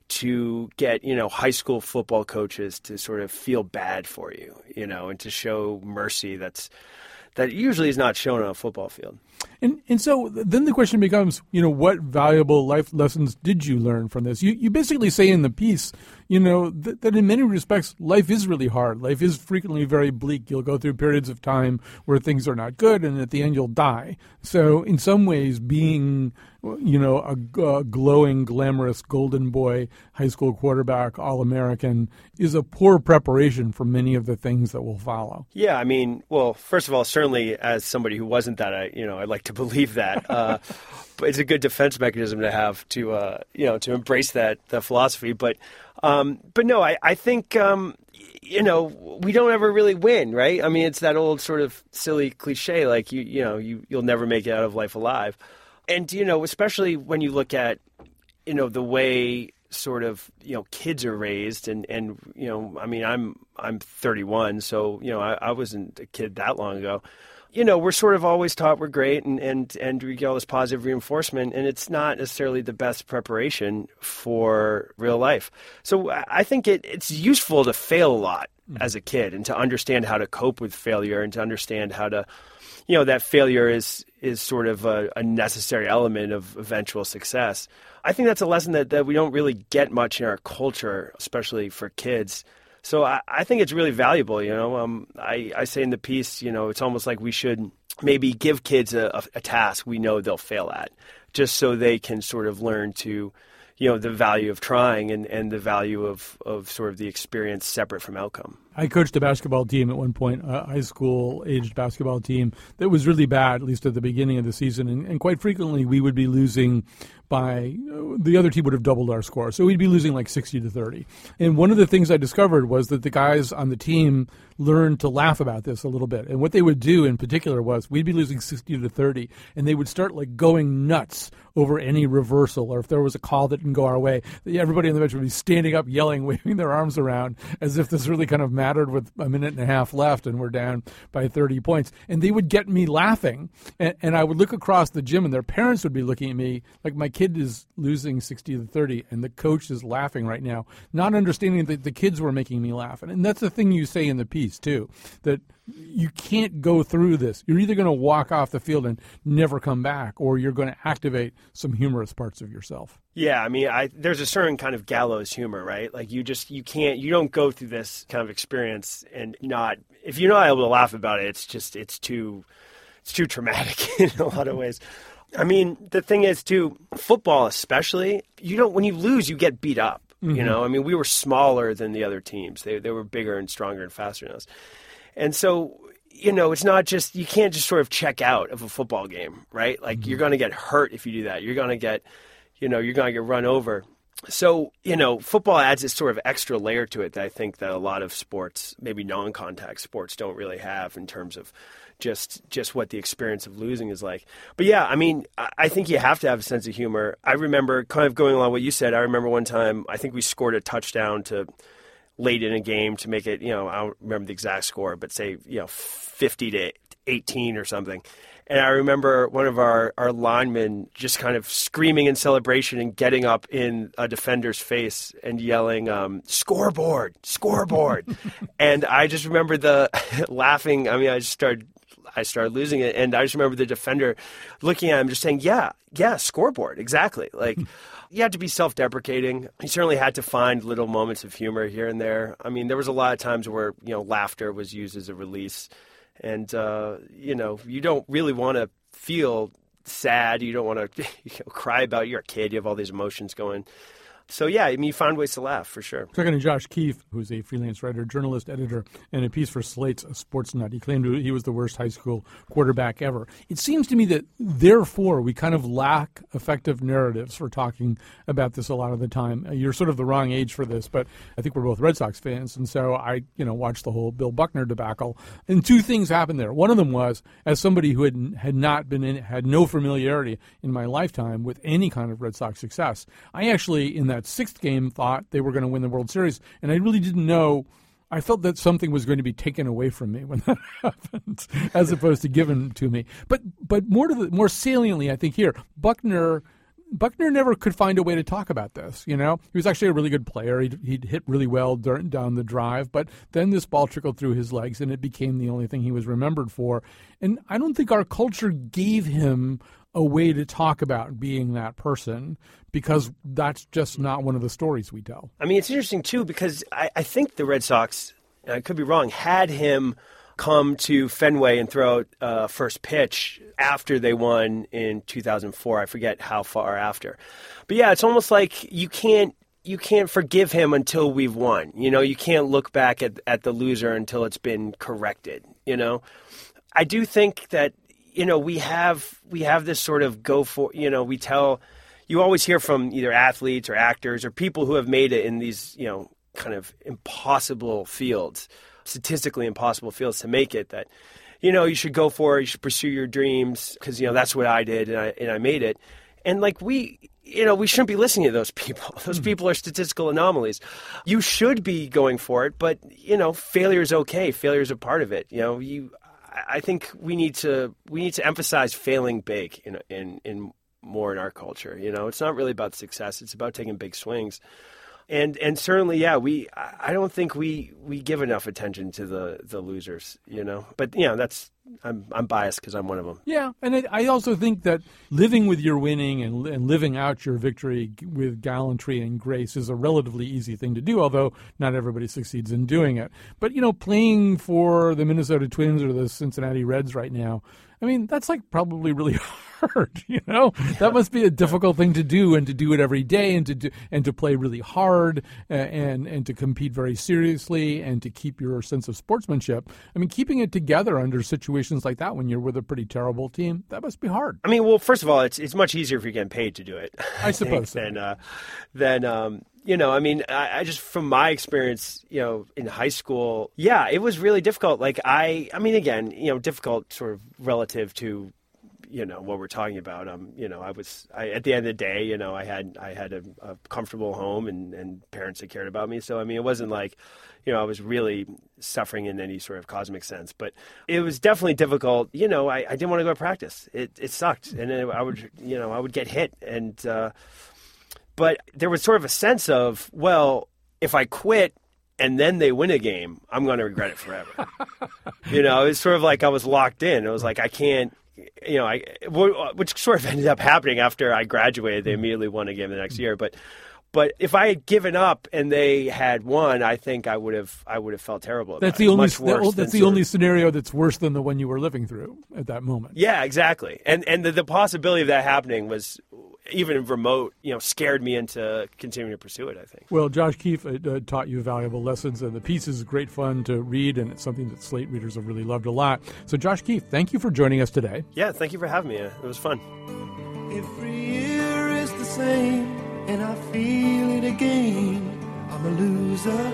to get, you know, high school football coaches to sort of feel bad for you, you know, and to show mercy that's that usually is not shown on a football field. And and so then the question becomes, you know, what valuable life lessons did you learn from this? You you basically say in the piece, you know, th- that in many respects, life is really hard. Life is frequently very bleak. You'll go through periods of time where things are not good, and at the end you'll die. So in some ways, being, you know, a, a glowing, glamorous golden boy high school quarterback, All-American, is a poor preparation for many of the things that will follow. Yeah, I mean, well, first of all, certainly as somebody who wasn't that, I, you know, I'd like to believe that. Uh, but it's a good defense mechanism to have to, uh, you know, to embrace that, that philosophy. But, um, but no, I, I think, um, you know, we don't ever really win, right? I mean, it's that old sort of silly cliche, like, you, you know, you, you'll never make it out of life alive. And, you know, especially when you look at, you know, the way sort of, you know, kids are raised and, and, you know, I mean, I'm, I'm thirty-one, so, you know, I, I wasn't a kid that long ago. You know, we're sort of always taught we're great and, and, and we get all this positive reinforcement, and it's not necessarily the best preparation for real life. So I think it, it's useful to fail a lot as a kid, and to understand how to cope with failure, and to understand how to, you know, that failure is is sort of a, a necessary element of eventual success. I think that's a lesson that, that we don't really get much in our culture, especially for kids. So I, I think it's really valuable, you know. Um, I, I say in the piece, you know, it's almost like we should maybe give kids a, a, a task we know they'll fail at, just so they can sort of learn to, you know, the value of trying and, and the value of, of sort of the experience separate from outcome. I coached a basketball team at one point, a high school-aged basketball team that was really bad, at least at the beginning of the season. And, and quite frequently, we would be losing by – the other team would have doubled our score. So we'd be losing like sixty to thirty. And one of the things I discovered was that the guys on the team learned to laugh about this a little bit. And what they would do in particular was we'd be losing sixty to thirty, and they would start like going nuts over any reversal, or if there was a call that didn't go our way, everybody on the bench would be standing up, yelling, waving their arms around as if this really kind of mattered with a minute and a half left and we're down by thirty points. And they would get me laughing, and, and I would look across the gym and their parents would be looking at me like my kid is losing sixty to thirty and the coach is laughing right now, not understanding that the kids were making me laugh. And, and that's the thing you say in the piece too, that you can't go through this. You're either going to walk off the field and never come back, or you're going to activate some humorous parts of yourself. Yeah, I mean, I, there's a certain kind of gallows humor, right? Like you just, you can't, you don't go through this kind of experience and not, if you're not able to laugh about it, it's just, it's too, it's too traumatic in a lot of ways. I mean, the thing is too, football especially, you don't, when you lose, you get beat up, mm-hmm. you know? I mean, we were smaller than the other teams. They they were bigger and stronger and faster than us. And so, you know, it's not just, you can't just sort of check out of a football game, right? Like, mm-hmm. you're going to get hurt if you do that. You're going to get, you know, you're going to get run over. So, you know, football adds this sort of extra layer to it that I think that a lot of sports, maybe non-contact sports, don't really have in terms of just just what the experience of losing is like. But yeah, I mean, I think you have to have a sense of humor. I remember, kind of going along what you said, I remember one time, I think we scored a touchdown to late in a game to make it, you know, I don't remember the exact score, but say, you know, fifty to eighteen or something. And I remember one of our, our linemen just kind of screaming in celebration and getting up in a defender's face and yelling, um, scoreboard, scoreboard. And I just remember the laughing. I mean, I just started, I started losing it. And I just remember the defender looking at him just saying, yeah, yeah, scoreboard, exactly. Like, you had to be self-deprecating. You certainly had to find little moments of humor here and there. I mean, there was a lot of times where, you know, laughter was used as a release. And, uh, you know, you don't really want to feel sad. You don't want to you know, cry about it. You're a kid. You have all these emotions going. So, yeah, I mean, you find ways to laugh, for sure. Talking to Josh Keefe, who's a freelance writer, journalist, editor, and a piece for Slate's Sports Nut. He claimed he was the worst high school quarterback ever. It seems to me that, therefore, we kind of lack effective narratives for talking about this a lot of the time. You're sort of the wrong age for this, but I think we're both Red Sox fans, and so I, you know, watched the whole Bill Buckner debacle. And two things happened there. One of them was, as somebody who had had not been in, had no familiarity in my lifetime with any kind of Red Sox success, I actually, in that sixth game, thought they were going to win the World Series, and I really didn't know. I felt that something was going to be taken away from me when that happened, as opposed to given to me. But but more to the, more saliently, I think here, Buckner Buckner never could find a way to talk about this. You know, he was actually a really good player. He'd, he'd hit really well during, down the drive, but then this ball trickled through his legs, and it became the only thing he was remembered for. And I don't think our culture gave him a way to talk about being that person, because that's just not one of the stories we tell. I mean, it's interesting, too, because I, I think the Red Sox, and I could be wrong, had him come to Fenway and throw out uh, first pitch after they won in two thousand four. I forget how far after. But, yeah, it's almost like you can't you can't forgive him until we've won. You know, you can't look back at, at the loser until it's been corrected, you know. I do think that, you know, we have we have this sort of go for, you know, we tell, you always hear from either athletes or actors or people who have made it in these, you know, kind of impossible fields, statistically impossible fields to make it, that, you know, you should go for it, you should pursue your dreams because, you know, that's what I did and I, and I made it. And like we, you know, we shouldn't be listening to those people. Those people are statistical anomalies. You should be going for it, but, you know, failure is okay. Failure is a part of it. You know, you, I think we need to we need to emphasize failing big in in in more in our culture. You know, it's not really about success; it's about taking big swings. And and certainly, yeah, we I don't think we, we give enough attention to the, the losers, you know. But, you know, that's I'm I'm biased because I'm one of them. Yeah, and it, I also think that living with your winning and, and living out your victory with gallantry and grace is a relatively easy thing to do, although not everybody succeeds in doing it. But, you know, playing for the Minnesota Twins or the Cincinnati Reds right now, I mean, that's like probably really hard, you know? Yeah. That must be a difficult thing to do, and to do it every day, and to do, and to play really hard, uh, and and to compete very seriously, and to keep your sense of sportsmanship. I mean, keeping it together under situations like that when you're with a pretty terrible team, that must be hard. I mean, well, first of all, it's it's much easier if you're getting paid to do it. I, I suppose think, so. Than, uh, than um, you know, I mean, I, I just, from my experience, you know, in high school, yeah, it was really difficult. Like, I, I mean, again, you know, difficult sort of relative to, you know, what we're talking about. Um, you know, I was, I, at the end of the day, you know, I had, I had a, a comfortable home and, and parents that cared about me. So, I mean, it wasn't like, you know, I was really suffering in any sort of cosmic sense, but it was definitely difficult. You know, I, I didn't want to go to practice. It, it sucked. And it, I would, you know, I would get hit. And, uh, but there was sort of a sense of, well, if I quit and then they win a game, I'm going to regret it forever. You know, it's sort of like I was locked in. It was like, I can't, you know, I, which sort of ended up happening after I graduated. They immediately won a game the next year. But, but if I had given up and they had won, I think I would have, I would have felt terrible about that's it. The only, Much worse that's the only scenario that's worse than the one you were living through at that moment. Yeah, exactly. And, and the, the possibility of that happening was, even remote, you know, scared me into continuing to pursue it, I think. Well, Josh Keefe uh, taught you valuable lessons, and the piece is great fun to read, and it's something that Slate readers have really loved a lot. So, Josh Keefe, thank you for joining us today. Yeah, thank you for having me. It was fun. Every year is the same, and I feel it again. I'm a loser,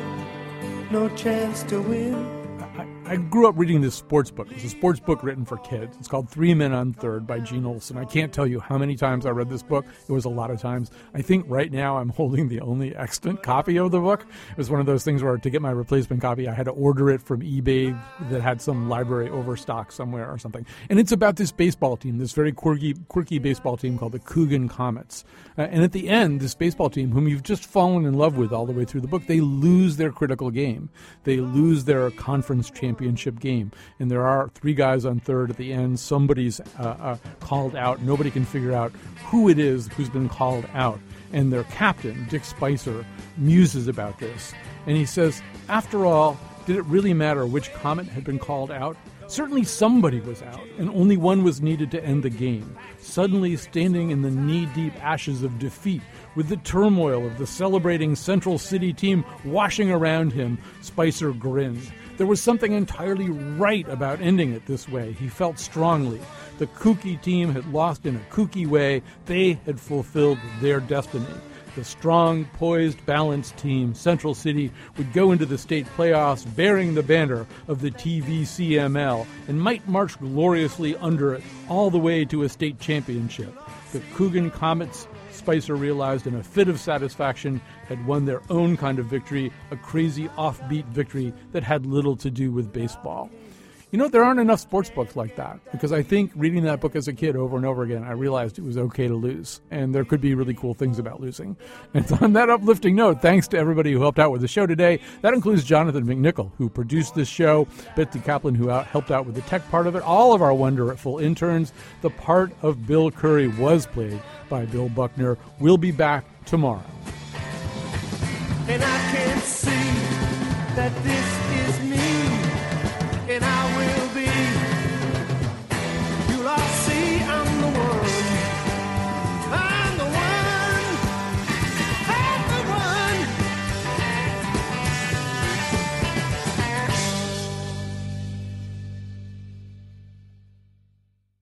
no chance to win. I grew up reading this sports book. It's a sports book written for kids. It's called Three Men on Third by Gene Olson. I can't tell you how many times I read this book. It was a lot of times. I think right now I'm holding the only extant copy of the book. It was one of those things where to get my replacement copy, I had to order it from eBay that had some library overstock somewhere or something. And it's about this baseball team, this very quirky, quirky baseball team called the Coogan Comets. Uh, and at the end, this baseball team, whom you've just fallen in love with all the way through the book, they lose their critical game. They lose their conference championship. championship game. And there are three guys on third at the end. Somebody's uh, uh, called out. Nobody can figure out who it is who's been called out. And their captain, Dick Spicer, muses about this. And he says, after all, did it really matter which Comet had been called out? Certainly somebody was out, and only one was needed to end the game. Suddenly standing in the knee-deep ashes of defeat, with the turmoil of the celebrating Central City team washing around him, Spicer grinned. There was something entirely right about ending it this way, he felt strongly. The kooky team had lost in a kooky way. They had fulfilled their destiny. The strong, poised, balanced team, Central City, would go into the state playoffs bearing the banner of the T V C M L and might march gloriously under it all the way to a state championship. The Coogan Comets, Spicer realized in a fit of satisfaction, had won their own kind of victory, a crazy offbeat victory that had little to do with baseball. You know, there aren't enough sports books like that, because I think reading that book as a kid over and over again, I realized it was okay to lose, and there could be really cool things about losing. And on that uplifting note, thanks to everybody who helped out with the show today. That includes Jonathan McNichol, who produced this show, Betsy Kaplan, who out, helped out with the tech part of it, all of our wonderful interns. The part of Bill Curry was played by Bill Buckner. We'll be back tomorrow. And I can see that this